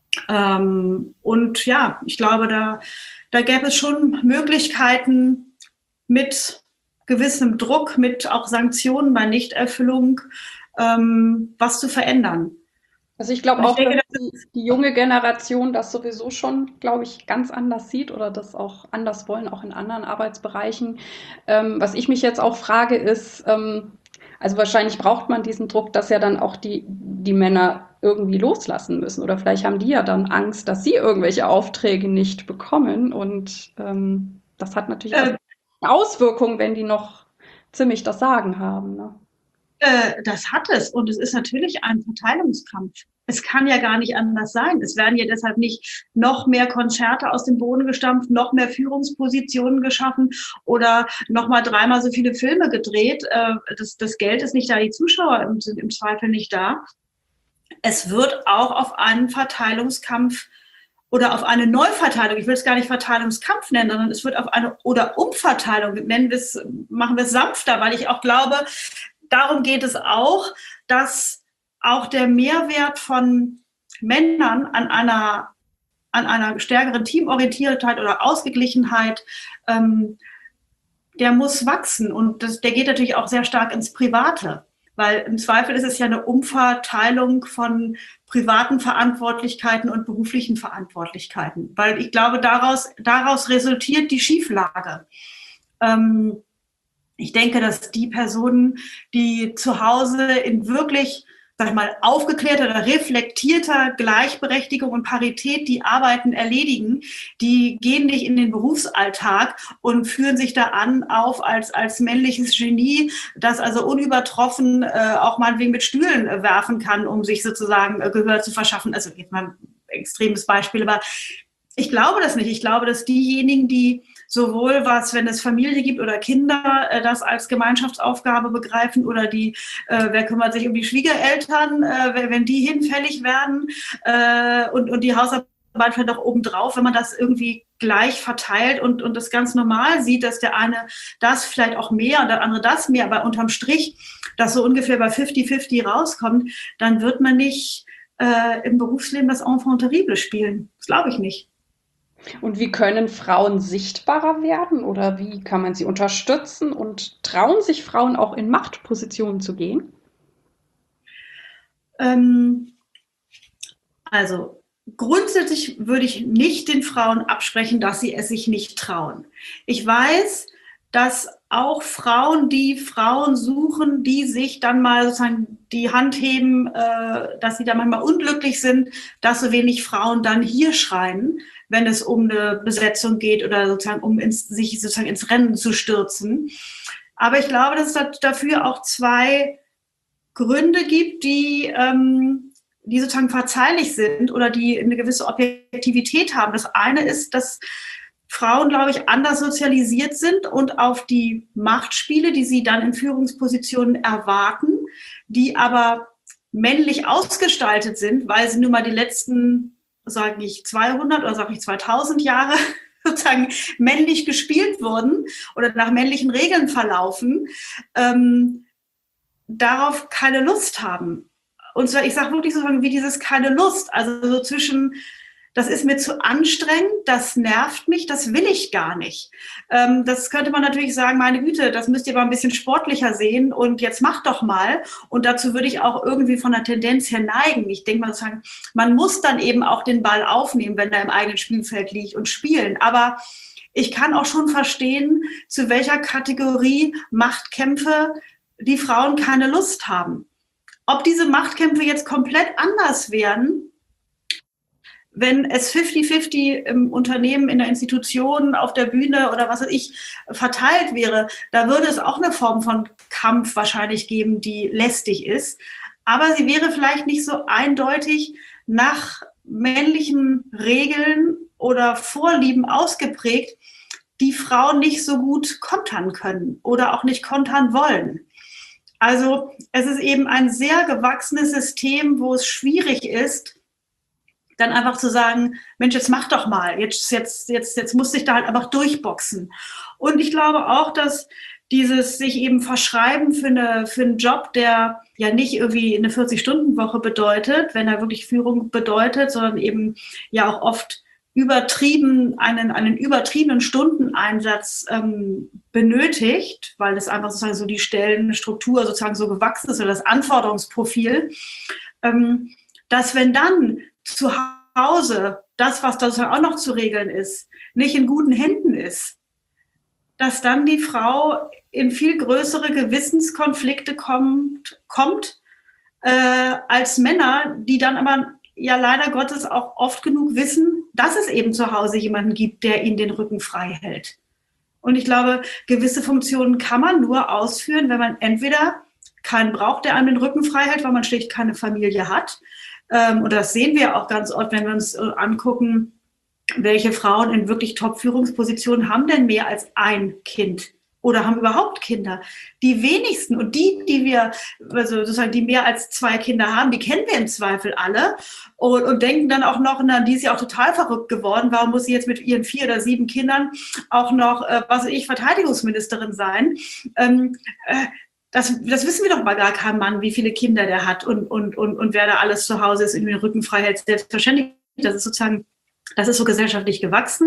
Ähm, und ja, ich glaube, da, da gäbe es schon Möglichkeiten mit gewissem Druck, mit auch Sanktionen bei Nichterfüllung, ähm, was zu verändern. Also ich glaube auch, dass die, die junge Generation das sowieso schon, glaube ich, ganz anders sieht oder das auch anders wollen, auch in anderen Arbeitsbereichen. Ähm, was ich mich jetzt auch frage, ist, ähm, also wahrscheinlich braucht man diesen Druck, dass ja dann auch die, die Männer irgendwie loslassen müssen. Oder vielleicht haben die ja dann Angst, dass sie irgendwelche Aufträge nicht bekommen. Und ähm, das hat natürlich auch Äh, Auswirkungen, wenn die noch ziemlich das Sagen haben. Ne? Äh, das hat es. Und es ist natürlich ein Verteilungskampf. Es kann ja gar nicht anders sein. Es werden ja deshalb nicht noch mehr Konzerte aus dem Boden gestampft, noch mehr Führungspositionen geschaffen oder noch mal dreimal so viele Filme gedreht. Äh, das, das Geld ist nicht da, die Zuschauer sind im Zweifel nicht da. Es wird auch auf einen Verteilungskampf oder auf eine Neuverteilung, ich will es gar nicht Verteilungskampf nennen, sondern es wird auf eine oder Umverteilung, nennen wir es, machen wir es sanfter, weil ich auch glaube, darum geht es auch, dass auch der Mehrwert von Männern an einer, an einer stärkeren Teamorientiertheit oder Ausgeglichenheit, ähm, der muss wachsen. Und das, der geht natürlich auch sehr stark ins Private. Weil im Zweifel ist es ja eine Umverteilung von privaten Verantwortlichkeiten und beruflichen Verantwortlichkeiten. Weil ich glaube, daraus, daraus resultiert die Schieflage. Ähm, Ich denke, dass die Personen, die zu Hause in wirklich, sag ich mal, aufgeklärter oder reflektierter Gleichberechtigung und Parität die Arbeiten erledigen, die gehen nicht in den Berufsalltag und führen sich da an auf als, als männliches Genie, das also unübertroffen äh, auch meinetwegen mit Stühlen äh, werfen kann, um sich sozusagen äh, Gehör zu verschaffen. Also jetzt mal ein extremes Beispiel, aber ich glaube das nicht. Ich glaube, dass diejenigen, die sowohl was, wenn es Familie gibt oder Kinder, äh, das als Gemeinschaftsaufgabe begreifen oder die, äh, wer kümmert sich um die Schwiegereltern, äh, wenn die hinfällig werden äh, und, und die Hausarbeit vielleicht auch obendrauf, wenn man das irgendwie gleich verteilt und, und das ganz normal sieht, dass der eine das vielleicht auch mehr und der andere das mehr, aber unterm Strich, das so ungefähr bei fünfzig fünfzig rauskommt, dann wird man nicht äh, im Berufsleben das Enfant terrible spielen. Das glaube ich nicht. Und wie können Frauen sichtbarer werden oder wie kann man sie unterstützen und trauen sich Frauen auch in Machtpositionen zu gehen? Ähm, also grundsätzlich würde ich nicht den Frauen absprechen, dass sie es sich nicht trauen. Ich weiß, dass auch Frauen, die Frauen suchen, die sich dann mal sozusagen die Hand heben, äh, dass sie da manchmal unglücklich sind, dass so wenig Frauen dann hier schreien, wenn es um eine Besetzung geht oder sozusagen um ins, sich sozusagen ins Rennen zu stürzen. Aber ich glaube, dass es dafür auch zwei Gründe gibt, die, ähm, die sozusagen verzeihlich sind oder die eine gewisse Objektivität haben. Das eine ist, dass Frauen, glaube ich, anders sozialisiert sind und auf die Machtspiele, die sie dann in Führungspositionen erwarten, die aber männlich ausgestaltet sind, weil sie nun mal die letzten, sage ich, zweihundert oder sage ich zweitausend Jahre sozusagen männlich gespielt wurden oder nach männlichen Regeln verlaufen, ähm, darauf keine Lust haben. Und zwar, ich sage wirklich so wie dieses keine Lust, also so zwischen, das ist mir zu anstrengend, das nervt mich, das will ich gar nicht. Ähm, das könnte man natürlich sagen, meine Güte, das müsst ihr aber ein bisschen sportlicher sehen und jetzt macht doch mal. Und dazu würde ich auch irgendwie von der Tendenz her neigen. Ich denke mal sozusagen, man muss dann eben auch den Ball aufnehmen, wenn er im eigenen Spielfeld liegt und spielen. Aber ich kann auch schon verstehen, zu welcher Kategorie Machtkämpfe die Frauen keine Lust haben. Ob diese Machtkämpfe jetzt komplett anders wären, wenn es fünfzig fünfzig im Unternehmen, in der Institution, auf der Bühne oder was weiß ich verteilt wäre, da würde es auch eine Form von Kampf wahrscheinlich geben, die lästig ist. Aber sie wäre vielleicht nicht so eindeutig nach männlichen Regeln oder Vorlieben ausgeprägt, die Frauen nicht so gut kontern können oder auch nicht kontern wollen. Also es ist eben ein sehr gewachsenes System, wo es schwierig ist, dann einfach zu sagen, Mensch, jetzt mach doch mal, jetzt, jetzt, jetzt, jetzt musst du dich da halt einfach durchboxen. Und ich glaube auch, dass dieses sich eben verschreiben für, eine, für einen Job, der ja nicht irgendwie eine vierzig-Stunden-Woche bedeutet, wenn er wirklich Führung bedeutet, sondern eben ja auch oft übertrieben, einen, einen übertriebenen Stundeneinsatz ähm, benötigt, weil das einfach sozusagen so die Stellenstruktur sozusagen so gewachsen ist oder das Anforderungsprofil, ähm, dass wenn dann zu Hause das, was da sozusagen auch noch zu regeln ist, nicht in guten Händen ist, dass dann die Frau in viel größere Gewissenskonflikte kommt, kommt äh, als Männer, die dann aber ja leider Gottes auch oft genug wissen, dass es eben zu Hause jemanden gibt, der ihnen den Rücken frei hält. Und ich glaube, gewisse Funktionen kann man nur ausführen, wenn man entweder keinen braucht, der einem den Rücken frei hält, weil man schlicht keine Familie hat. Ähm, und das sehen wir auch ganz oft, wenn wir uns äh, angucken, welche Frauen in wirklich Top-Führungspositionen haben denn mehr als ein Kind oder haben überhaupt Kinder. Die wenigsten und die, die wir, also sozusagen die mehr als zwei Kinder haben, die kennen wir im Zweifel alle und, und denken dann auch noch, na, die ist ja auch total verrückt geworden. Warum muss sie jetzt mit ihren vier oder sieben Kindern auch noch, äh, was weiß ich, Verteidigungsministerin sein? Ähm, äh, Das, das wissen wir doch mal gar kein Mann, wie viele Kinder der hat und, und, und, und wer da alles zu Hause ist, in den Rücken frei hält. Selbstverständlich, das ist sozusagen, das ist so gesellschaftlich gewachsen.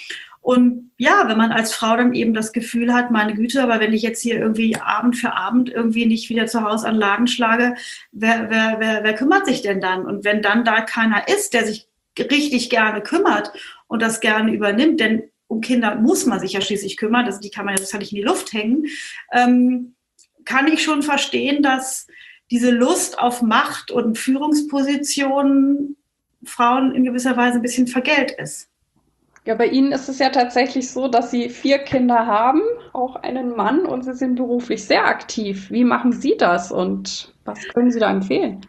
Und ja, wenn man als Frau dann eben das Gefühl hat, meine Güte, aber wenn ich jetzt hier irgendwie Abend für Abend irgendwie nicht wieder zu Hause an Laden schlage, wer, wer, wer, wer kümmert sich denn dann? Und wenn dann da keiner ist, der sich richtig gerne kümmert und das gerne übernimmt, denn um Kinder muss man sich ja schließlich kümmern, das, die kann man ja total nicht in die Luft hängen, ähm, kann ich schon verstehen, dass diese Lust auf Macht und Führungspositionen Frauen in gewisser Weise ein bisschen vergällt ist. Ja, bei Ihnen ist es ja tatsächlich so, dass Sie vier Kinder haben, auch einen Mann, und Sie sind beruflich sehr aktiv. Wie machen Sie das und was können Sie da empfehlen?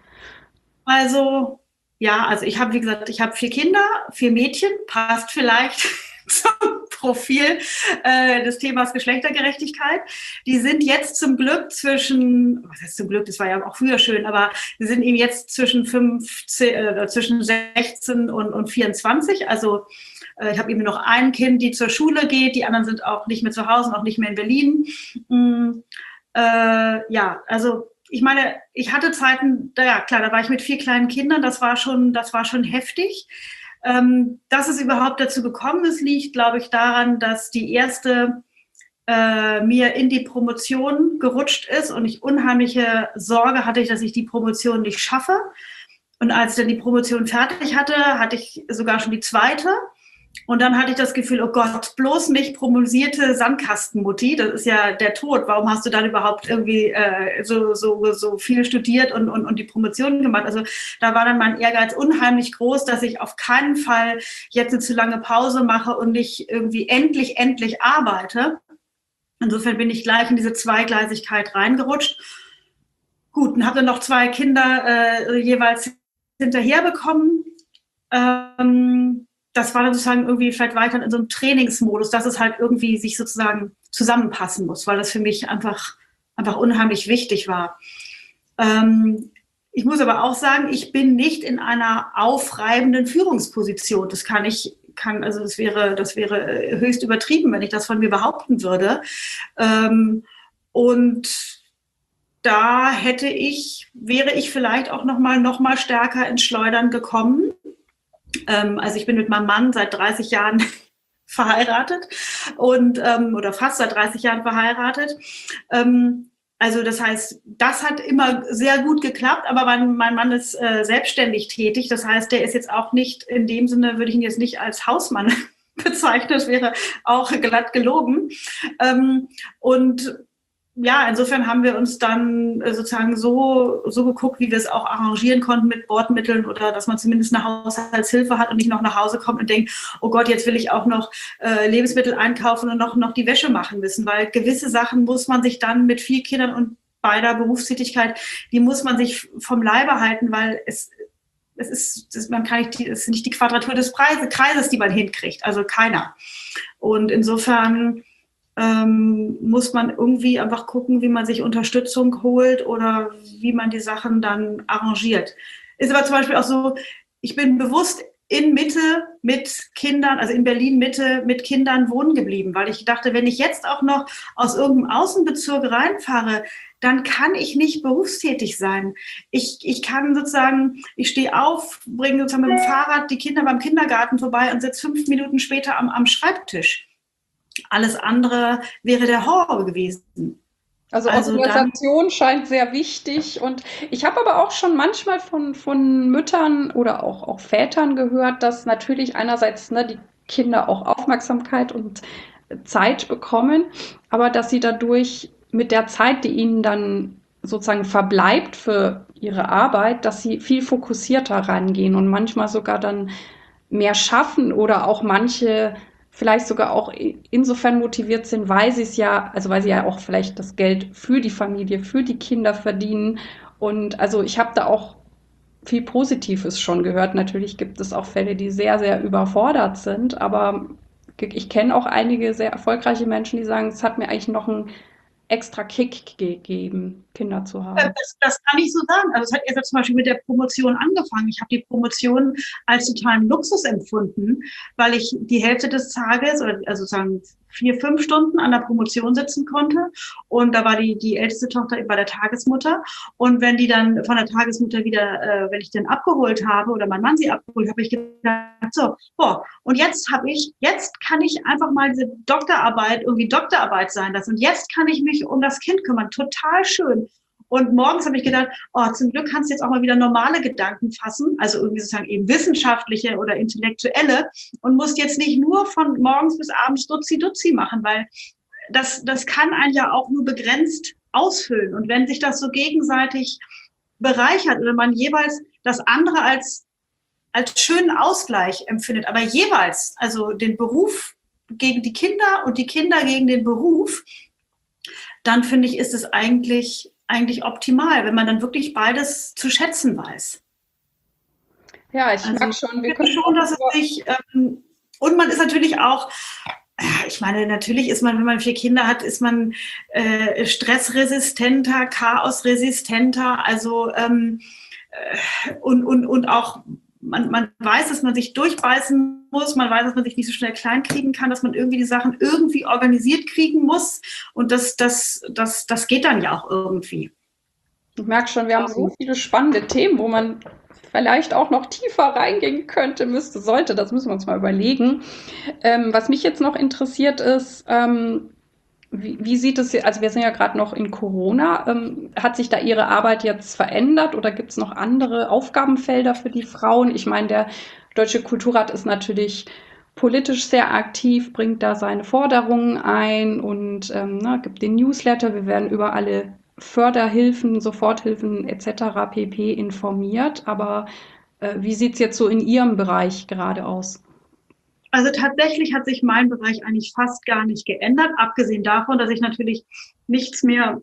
Also, ja, also ich habe, wie gesagt, ich habe vier Kinder, vier Mädchen, passt vielleicht zum Profil äh, des Themas Geschlechtergerechtigkeit. Die sind jetzt zum Glück zwischen, was heißt zum Glück, das war ja auch früher schön, aber sie sind eben jetzt zwischen fünfzehn, äh, zwischen sechzehn und, und vierundzwanzig. Also äh, ich habe eben noch ein Kind, die zur Schule geht, die anderen sind auch nicht mehr zu Hause und auch nicht mehr in Berlin. Mm, äh, ja, also ich meine, ich hatte Zeiten, da, ja klar, da war ich mit vier kleinen Kindern, das war schon, das war schon heftig. Ähm, dass es überhaupt dazu gekommen ist, liegt, glaube ich, daran, dass die erste äh, mir in die Promotion gerutscht ist und ich unheimliche Sorge hatte, dass ich die Promotion nicht schaffe. Und als ich dann die Promotion fertig hatte, hatte ich sogar schon die zweite. Und dann hatte ich das Gefühl, oh Gott, bloß nicht promovierte Sandkastenmutti, das ist ja der Tod. Warum hast du dann überhaupt irgendwie äh, so, so, so viel studiert und, und, und die Promotion gemacht? Also da war dann mein Ehrgeiz unheimlich groß, dass ich auf keinen Fall jetzt eine zu lange Pause mache und nicht irgendwie endlich, endlich arbeite. Insofern bin ich gleich in diese Zweigleisigkeit reingerutscht. Gut, und habe dann noch zwei Kinder äh, jeweils hinterher bekommen. Ähm, das war dann sozusagen irgendwie, vielleicht war ich dann in so einem Trainingsmodus, dass es halt irgendwie sich sozusagen zusammenpassen muss, weil das für mich einfach, einfach unheimlich wichtig war. Ähm, ich muss aber auch sagen, ich bin nicht in einer aufreibenden Führungsposition. Das kann ich, kann, also das wäre, das wäre höchst übertrieben, wenn ich das von mir behaupten würde. Ähm, und da hätte ich, wäre ich vielleicht auch noch mal, noch mal stärker ins Schleudern gekommen. Ähm, also ich bin mit meinem Mann seit dreißig Jahren verheiratet und ähm, oder fast seit dreißig Jahren verheiratet. Ähm, also das heißt, das hat immer sehr gut geklappt, aber mein, mein Mann ist äh, selbstständig tätig. Das heißt, der ist jetzt auch nicht, in dem Sinne würde ich ihn jetzt nicht als Hausmann bezeichnen, das wäre auch glatt gelogen. Ähm, und ja, insofern haben wir uns dann sozusagen so, so geguckt, wie wir es auch arrangieren konnten mit Bordmitteln oder dass man zumindest eine Haushaltshilfe hat und nicht noch nach Hause kommt und denkt, oh Gott, jetzt will ich auch noch äh, Lebensmittel einkaufen und noch, noch die Wäsche machen müssen, weil gewisse Sachen muss man sich dann mit vier Kindern und beider Berufstätigkeit, die muss man sich vom Leibe halten, weil es, es ist, das, man kann nicht, es ist nicht die Quadratur des Preise, Kreises, die man hinkriegt, also keiner. Und insofern Ähm, muss man irgendwie einfach gucken, wie man sich Unterstützung holt oder wie man die Sachen dann arrangiert. Ist aber zum Beispiel auch so, ich bin bewusst in Mitte mit Kindern, also in Berlin Mitte mit Kindern wohnen geblieben, weil ich dachte, wenn ich jetzt auch noch aus irgendeinem Außenbezirk reinfahre, dann kann ich nicht berufstätig sein. Ich, ich kann sozusagen, ich stehe auf, bringe sozusagen mit dem Fahrrad die Kinder beim Kindergarten vorbei und sitze fünf Minuten später am, am Schreibtisch. Alles andere wäre der Horror gewesen. Also, also Organisation scheint sehr wichtig. Und ich habe aber auch schon manchmal von, von Müttern oder auch, auch Vätern gehört, dass natürlich einerseits ne, die Kinder auch Aufmerksamkeit und Zeit bekommen, aber dass sie dadurch mit der Zeit, die ihnen dann sozusagen verbleibt für ihre Arbeit, dass sie viel fokussierter rangehen und manchmal sogar dann mehr schaffen oder auch manche vielleicht sogar auch insofern motiviert sind, weil sie es ja, also weil sie ja auch vielleicht das Geld für die Familie, für die Kinder verdienen. Und also ich habe da auch viel Positives schon gehört. Natürlich gibt es auch Fälle, die sehr, sehr überfordert sind, aber ich kenne auch einige sehr erfolgreiche Menschen, die sagen, es hat mir eigentlich noch einen extra Kick gegeben, Kinder zu haben. Das, das kann ich so sagen. Also es hat erst zum Beispiel mit der Promotion angefangen. Ich habe die Promotion als totalen Luxus empfunden, weil ich die Hälfte des Tages, oder also sozusagen vier, fünf Stunden an der Promotion sitzen konnte. Und da war die, die älteste Tochter bei der Tagesmutter. Und wenn die dann von der Tagesmutter wieder, äh, wenn ich den abgeholt habe oder mein Mann sie abgeholt, habe ich gedacht, so, boah, und jetzt habe ich, jetzt kann ich einfach mal diese Doktorarbeit irgendwie Doktorarbeit sein lassen. Und jetzt kann ich mich um das Kind kümmern. Total schön. Und morgens habe ich gedacht, oh, zum Glück kannst du jetzt auch mal wieder normale Gedanken fassen, also irgendwie sozusagen eben wissenschaftliche oder intellektuelle, und musst jetzt nicht nur von morgens bis abends Dutzi-Dutzi machen, weil das, das kann einen ja auch nur begrenzt ausfüllen. Und wenn sich das so gegenseitig bereichert oder man jeweils das andere als, als schönen Ausgleich empfindet, aber jeweils, also den Beruf gegen die Kinder und die Kinder gegen den Beruf, dann finde ich, ist es eigentlich eigentlich optimal, wenn man dann wirklich beides zu schätzen weiß. Ja, ich also, mag schon. Wir können schon, dass es sich, ähm, und man ist natürlich auch, ich meine, natürlich ist man, wenn man vier Kinder hat, ist man äh, stressresistenter, chaosresistenter, also ähm, äh, und, und, und auch Man, man weiß, dass man sich durchbeißen muss, man weiß, dass man sich nicht so schnell klein kriegen kann, dass man irgendwie die Sachen irgendwie organisiert kriegen muss. Und das, das, das, das geht dann ja auch irgendwie. Ich merke schon, wir haben so viele spannende Themen, wo man vielleicht auch noch tiefer reingehen könnte, müsste, sollte. Das müssen wir uns mal überlegen. Ähm, was mich jetzt noch interessiert ist, ähm, Wie, wie sieht es, also wir sind ja gerade noch in Corona, ähm, hat sich da Ihre Arbeit jetzt verändert oder gibt es noch andere Aufgabenfelder für die Frauen? Ich meine, der Deutsche Kulturrat ist natürlich politisch sehr aktiv, bringt da seine Forderungen ein und ähm, ne, gibt den Newsletter. Wir werden über alle Förderhilfen, Soforthilfen et cetera pp. Informiert. Aber äh, wie sieht es jetzt so in Ihrem Bereich gerade aus? Also tatsächlich hat sich mein Bereich eigentlich fast gar nicht geändert, abgesehen davon, dass ich natürlich nichts mehr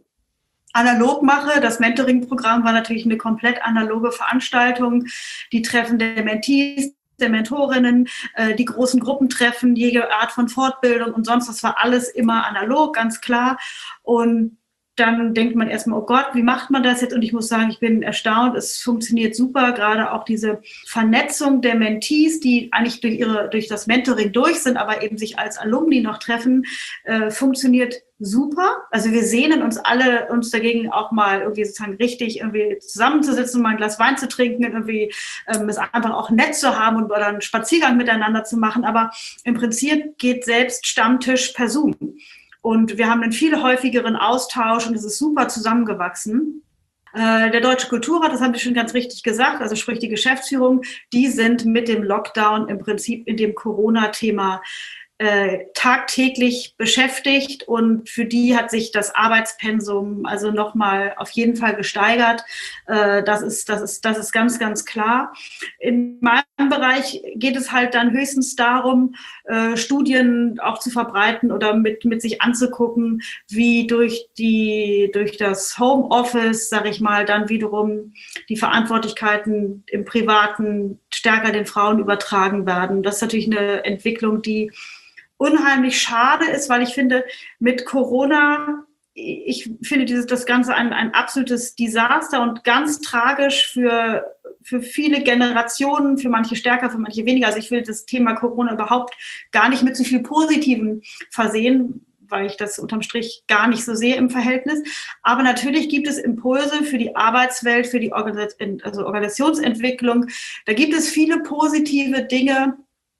analog mache. Das Mentoring-Programm war natürlich eine komplett analoge Veranstaltung. Die Treffen der Mentees, der Mentorinnen, die großen Gruppentreffen, jede Art von Fortbildung und sonst, das war alles immer analog, ganz klar. Und dann denkt man erstmal, oh Gott, wie macht man das jetzt? Und ich muss sagen, ich bin erstaunt, es funktioniert super, gerade auch diese Vernetzung der Mentees, die eigentlich durch ihre, durch das Mentoring durch sind, aber eben sich als Alumni noch treffen, äh, funktioniert super. Also wir sehnen uns alle uns dagegen auch mal irgendwie sozusagen richtig irgendwie zusammenzusitzen, mal ein Glas Wein zu trinken, irgendwie ähm, es einfach auch nett zu haben und oder einen Spaziergang miteinander zu machen. Aber im Prinzip geht selbst Stammtisch per Zoom. Und wir haben einen viel häufigeren Austausch und es ist super zusammengewachsen. Äh, der Deutsche Kulturrat, das haben Sie schon ganz richtig gesagt, also sprich die Geschäftsführung, die sind mit dem Lockdown im Prinzip in dem Corona-Thema äh, tagtäglich beschäftigt und für die hat sich das Arbeitspensum also nochmal auf jeden Fall gesteigert. Äh, das ist, das ist, das ist ganz, ganz klar. In meinem Bereich geht es halt dann höchstens darum, äh, Studien auch zu verbreiten oder mit, mit sich anzugucken, wie durch die, durch das Homeoffice, sage ich mal, dann wiederum die Verantwortlichkeiten im Privaten stärker den Frauen übertragen werden. Das ist natürlich eine Entwicklung, die unheimlich schade ist, weil ich finde, mit Corona, ich finde dieses, das Ganze ein, ein absolutes Desaster und ganz tragisch für, für viele Generationen, für manche stärker, für manche weniger. Also ich will das Thema Corona überhaupt gar nicht mit so viel Positivem versehen, weil ich das unterm Strich gar nicht so sehe im Verhältnis. Aber natürlich gibt es Impulse für die Arbeitswelt, für die also Organisationsentwicklung. Da gibt es viele positive Dinge,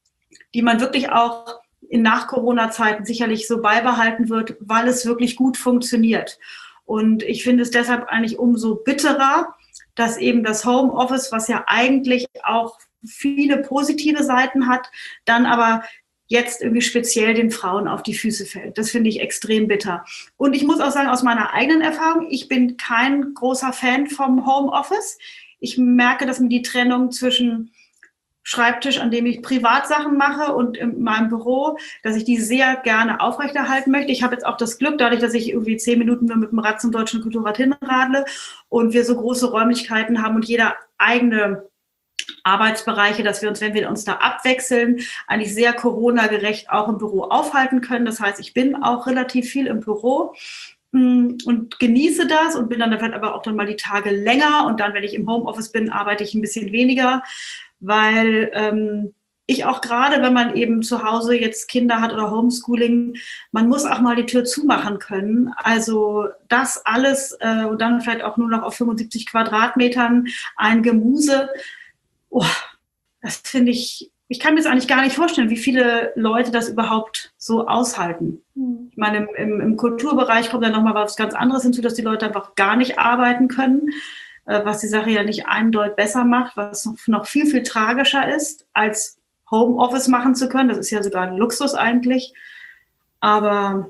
die man wirklich auch in Nach-Corona-Zeiten sicherlich so beibehalten wird, weil es wirklich gut funktioniert. Und ich finde es deshalb eigentlich umso bitterer, dass eben das Homeoffice, was ja eigentlich auch viele positive Seiten hat, dann aber jetzt irgendwie speziell den Frauen auf die Füße fällt. Das finde ich extrem bitter. Und ich muss auch sagen, aus meiner eigenen Erfahrung, ich bin kein großer Fan vom Homeoffice. Ich merke, dass mir die Trennung zwischen Schreibtisch, an dem ich Privatsachen mache und in meinem Büro, dass ich die sehr gerne aufrechterhalten möchte. Ich habe jetzt auch das Glück, dadurch, dass ich irgendwie zehn Minuten nur mit dem Rad zum Deutschen Kulturrat hinradle und wir so große Räumlichkeiten haben und jeder eigene Arbeitsbereiche, dass wir uns, wenn wir uns da abwechseln, eigentlich sehr Corona-gerecht auch im Büro aufhalten können. Das heißt, ich bin auch relativ viel im Büro und genieße das und bin dann vielleicht aber auch dann mal die Tage länger und dann, wenn ich im Homeoffice bin, arbeite ich ein bisschen weniger, weil ähm, ich auch gerade, wenn man eben zu Hause jetzt Kinder hat oder Homeschooling, man muss auch mal die Tür zumachen können. Also das alles äh, und dann vielleicht auch nur noch auf fünfundsiebzig Quadratmetern ein Gemuse. Oh, das finde ich, ich kann mir das eigentlich gar nicht vorstellen, wie viele Leute das überhaupt so aushalten. Ich meine, im, im Kulturbereich kommt dann nochmal was ganz anderes hinzu, dass die Leute einfach gar nicht arbeiten können, was die Sache ja nicht eindeutig besser macht, was noch viel, viel tragischer ist, als Homeoffice machen zu können. Das ist ja sogar ein Luxus eigentlich. Aber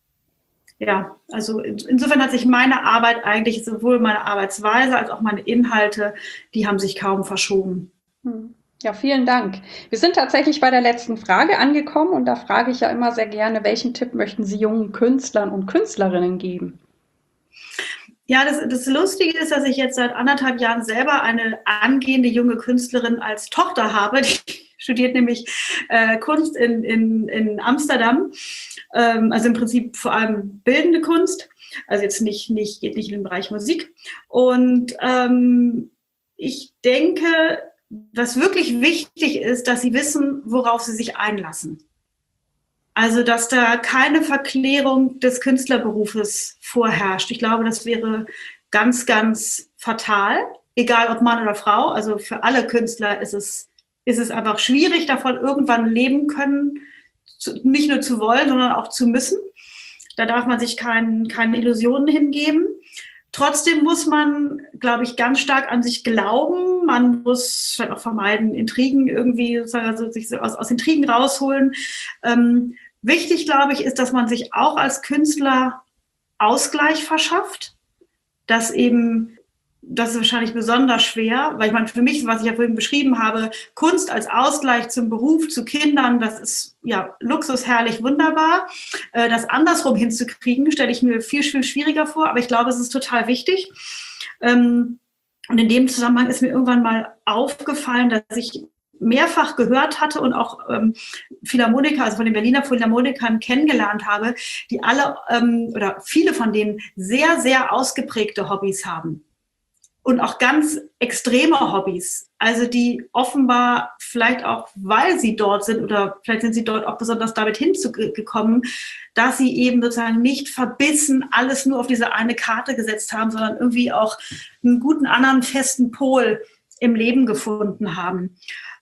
ja, also insofern hat sich meine Arbeit eigentlich, sowohl meine Arbeitsweise als auch meine Inhalte, die haben sich kaum verschoben. Ja, vielen Dank. Wir sind tatsächlich bei der letzten Frage angekommen und da frage ich ja immer sehr gerne, welchen Tipp möchten Sie jungen Künstlern und Künstlerinnen geben? Ja, das, das Lustige ist, dass ich jetzt seit anderthalb Jahren selber eine angehende junge Künstlerin als Tochter habe. Die studiert nämlich äh, Kunst in, in, in Amsterdam. Ähm, also im Prinzip vor allem bildende Kunst. Also jetzt nicht, nicht, geht nicht in den Bereich Musik. Und ähm, ich denke, was wirklich wichtig ist, dass sie wissen, worauf sie sich einlassen. Also, dass da keine Verklärung des Künstlerberufes vorherrscht. Ich glaube, das wäre ganz, ganz fatal, egal ob Mann oder Frau. Also für alle Künstler ist es, ist es einfach schwierig, davon irgendwann leben können, zu, nicht nur zu wollen, sondern auch zu müssen. Da darf man sich kein, keine Illusionen hingeben. Trotzdem muss man, glaube ich, ganz stark an sich glauben. Man muss vielleicht auch vermeiden, Intrigen irgendwie, sozusagen, also sich aus, aus Intrigen rausholen. Ähm, wichtig, glaube ich, ist, dass man sich auch als Künstler Ausgleich verschafft. Das eben, das ist wahrscheinlich besonders schwer, weil ich meine, für mich, was ich ja vorhin beschrieben habe, Kunst als Ausgleich zum Beruf, zu Kindern, das ist ja Luxus, herrlich, wunderbar. Das andersrum hinzukriegen, stelle ich mir viel, viel schwieriger vor, aber ich glaube, es ist total wichtig. Und in dem Zusammenhang ist mir irgendwann mal aufgefallen, dass ich mehrfach gehört hatte und auch ähm, Philharmoniker, also von den Berliner Philharmonikern kennengelernt habe, die alle ähm, oder viele von denen sehr, sehr ausgeprägte Hobbys haben. Und auch ganz extreme Hobbys, also die offenbar vielleicht auch, weil sie dort sind oder vielleicht sind sie dort auch besonders damit hingekommen, dass sie eben sozusagen nicht verbissen alles nur auf diese eine Karte gesetzt haben, sondern irgendwie auch einen guten anderen festen Pol im Leben gefunden haben.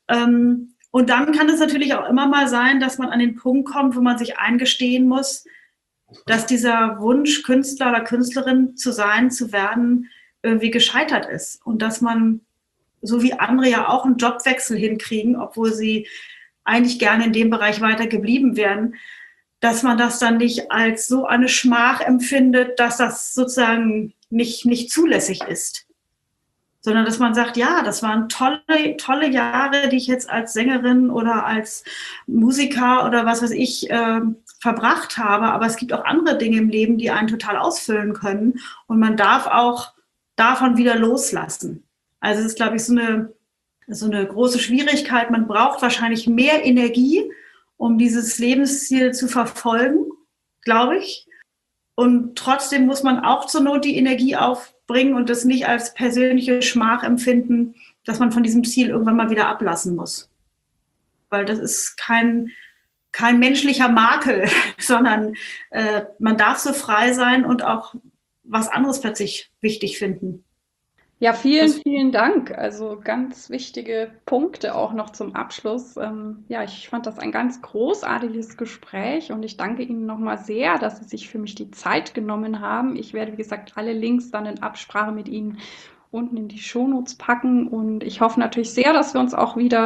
Und dann kann es natürlich auch immer mal sein, dass man an den Punkt kommt, wo man sich eingestehen muss, dass dieser Wunsch, Künstler oder Künstlerin zu sein, zu werden, irgendwie gescheitert ist und dass man, so wie andere ja auch einen Jobwechsel hinkriegen, obwohl sie eigentlich gerne in dem Bereich weiter geblieben wären, dass man das dann nicht als so eine Schmach empfindet, dass das sozusagen nicht, nicht zulässig ist, sondern dass man sagt, ja, das waren tolle, tolle Jahre, die ich jetzt als Sängerin oder als Musiker oder was weiß ich äh, verbracht habe, aber es gibt auch andere Dinge im Leben, die einen total ausfüllen können und man darf auch davon wieder loslassen. Also es ist, glaube ich, so eine, so eine große Schwierigkeit. Man braucht wahrscheinlich mehr Energie, um dieses Lebensziel zu verfolgen, glaube ich. Und trotzdem muss man auch zur Not die Energie aufbringen und das nicht als persönliche Schmach empfinden, dass man von diesem Ziel irgendwann mal wieder ablassen muss. Weil das ist kein, kein menschlicher Makel, sondern äh, man darf so frei sein und auch was anderes plötzlich wichtig finden. Ja, vielen, vielen Dank. Also ganz wichtige Punkte auch noch zum Abschluss. Ähm, ja, ich fand das ein ganz großartiges Gespräch und ich danke Ihnen nochmal sehr, dass Sie sich für mich die Zeit genommen haben. Ich werde, wie gesagt, alle Links dann in Absprache mit Ihnen unten in die Shownotes packen und ich hoffe natürlich sehr, dass wir uns auch wieder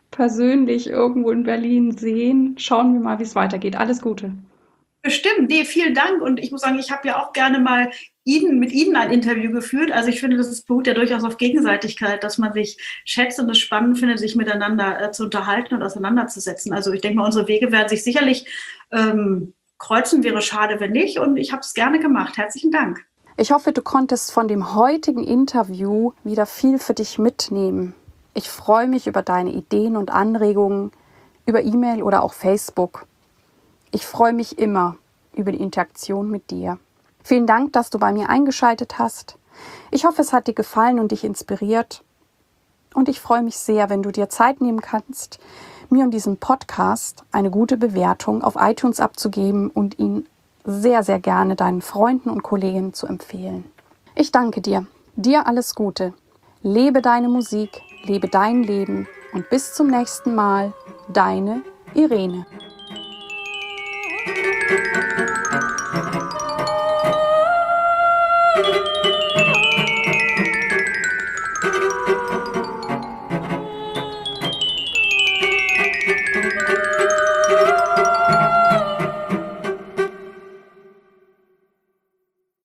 persönlich irgendwo in Berlin sehen. Schauen wir mal, wie es weitergeht. Alles Gute. Bestimmt, nee, vielen Dank. Und ich muss sagen, ich habe ja auch gerne mal Ihnen, mit Ihnen ein Interview geführt. Also ich finde, das ist, beruht ja durchaus auf Gegenseitigkeit, dass man sich schätzt und es spannend findet, sich miteinander äh, zu unterhalten und auseinanderzusetzen. Also ich denke mal, unsere Wege werden sich sicherlich ähm, kreuzen. Wäre schade, wenn nicht. Und ich habe es gerne gemacht. Herzlichen Dank. Ich hoffe, du konntest von dem heutigen Interview wieder viel für dich mitnehmen. Ich freue mich über deine Ideen und Anregungen, über E-Mail oder auch Facebook. Ich freue mich immer über die Interaktion mit dir. Vielen Dank, dass du bei mir eingeschaltet hast. Ich hoffe, es hat dir gefallen und dich inspiriert. Und ich freue mich sehr, wenn du dir Zeit nehmen kannst, mir und diesem Podcast eine gute Bewertung auf iTunes abzugeben und ihn sehr, sehr gerne deinen Freunden und Kollegen zu empfehlen. Ich danke dir. Dir alles Gute. Lebe deine Musik, lebe dein Leben und bis zum nächsten Mal. Deine Irene. Thank you.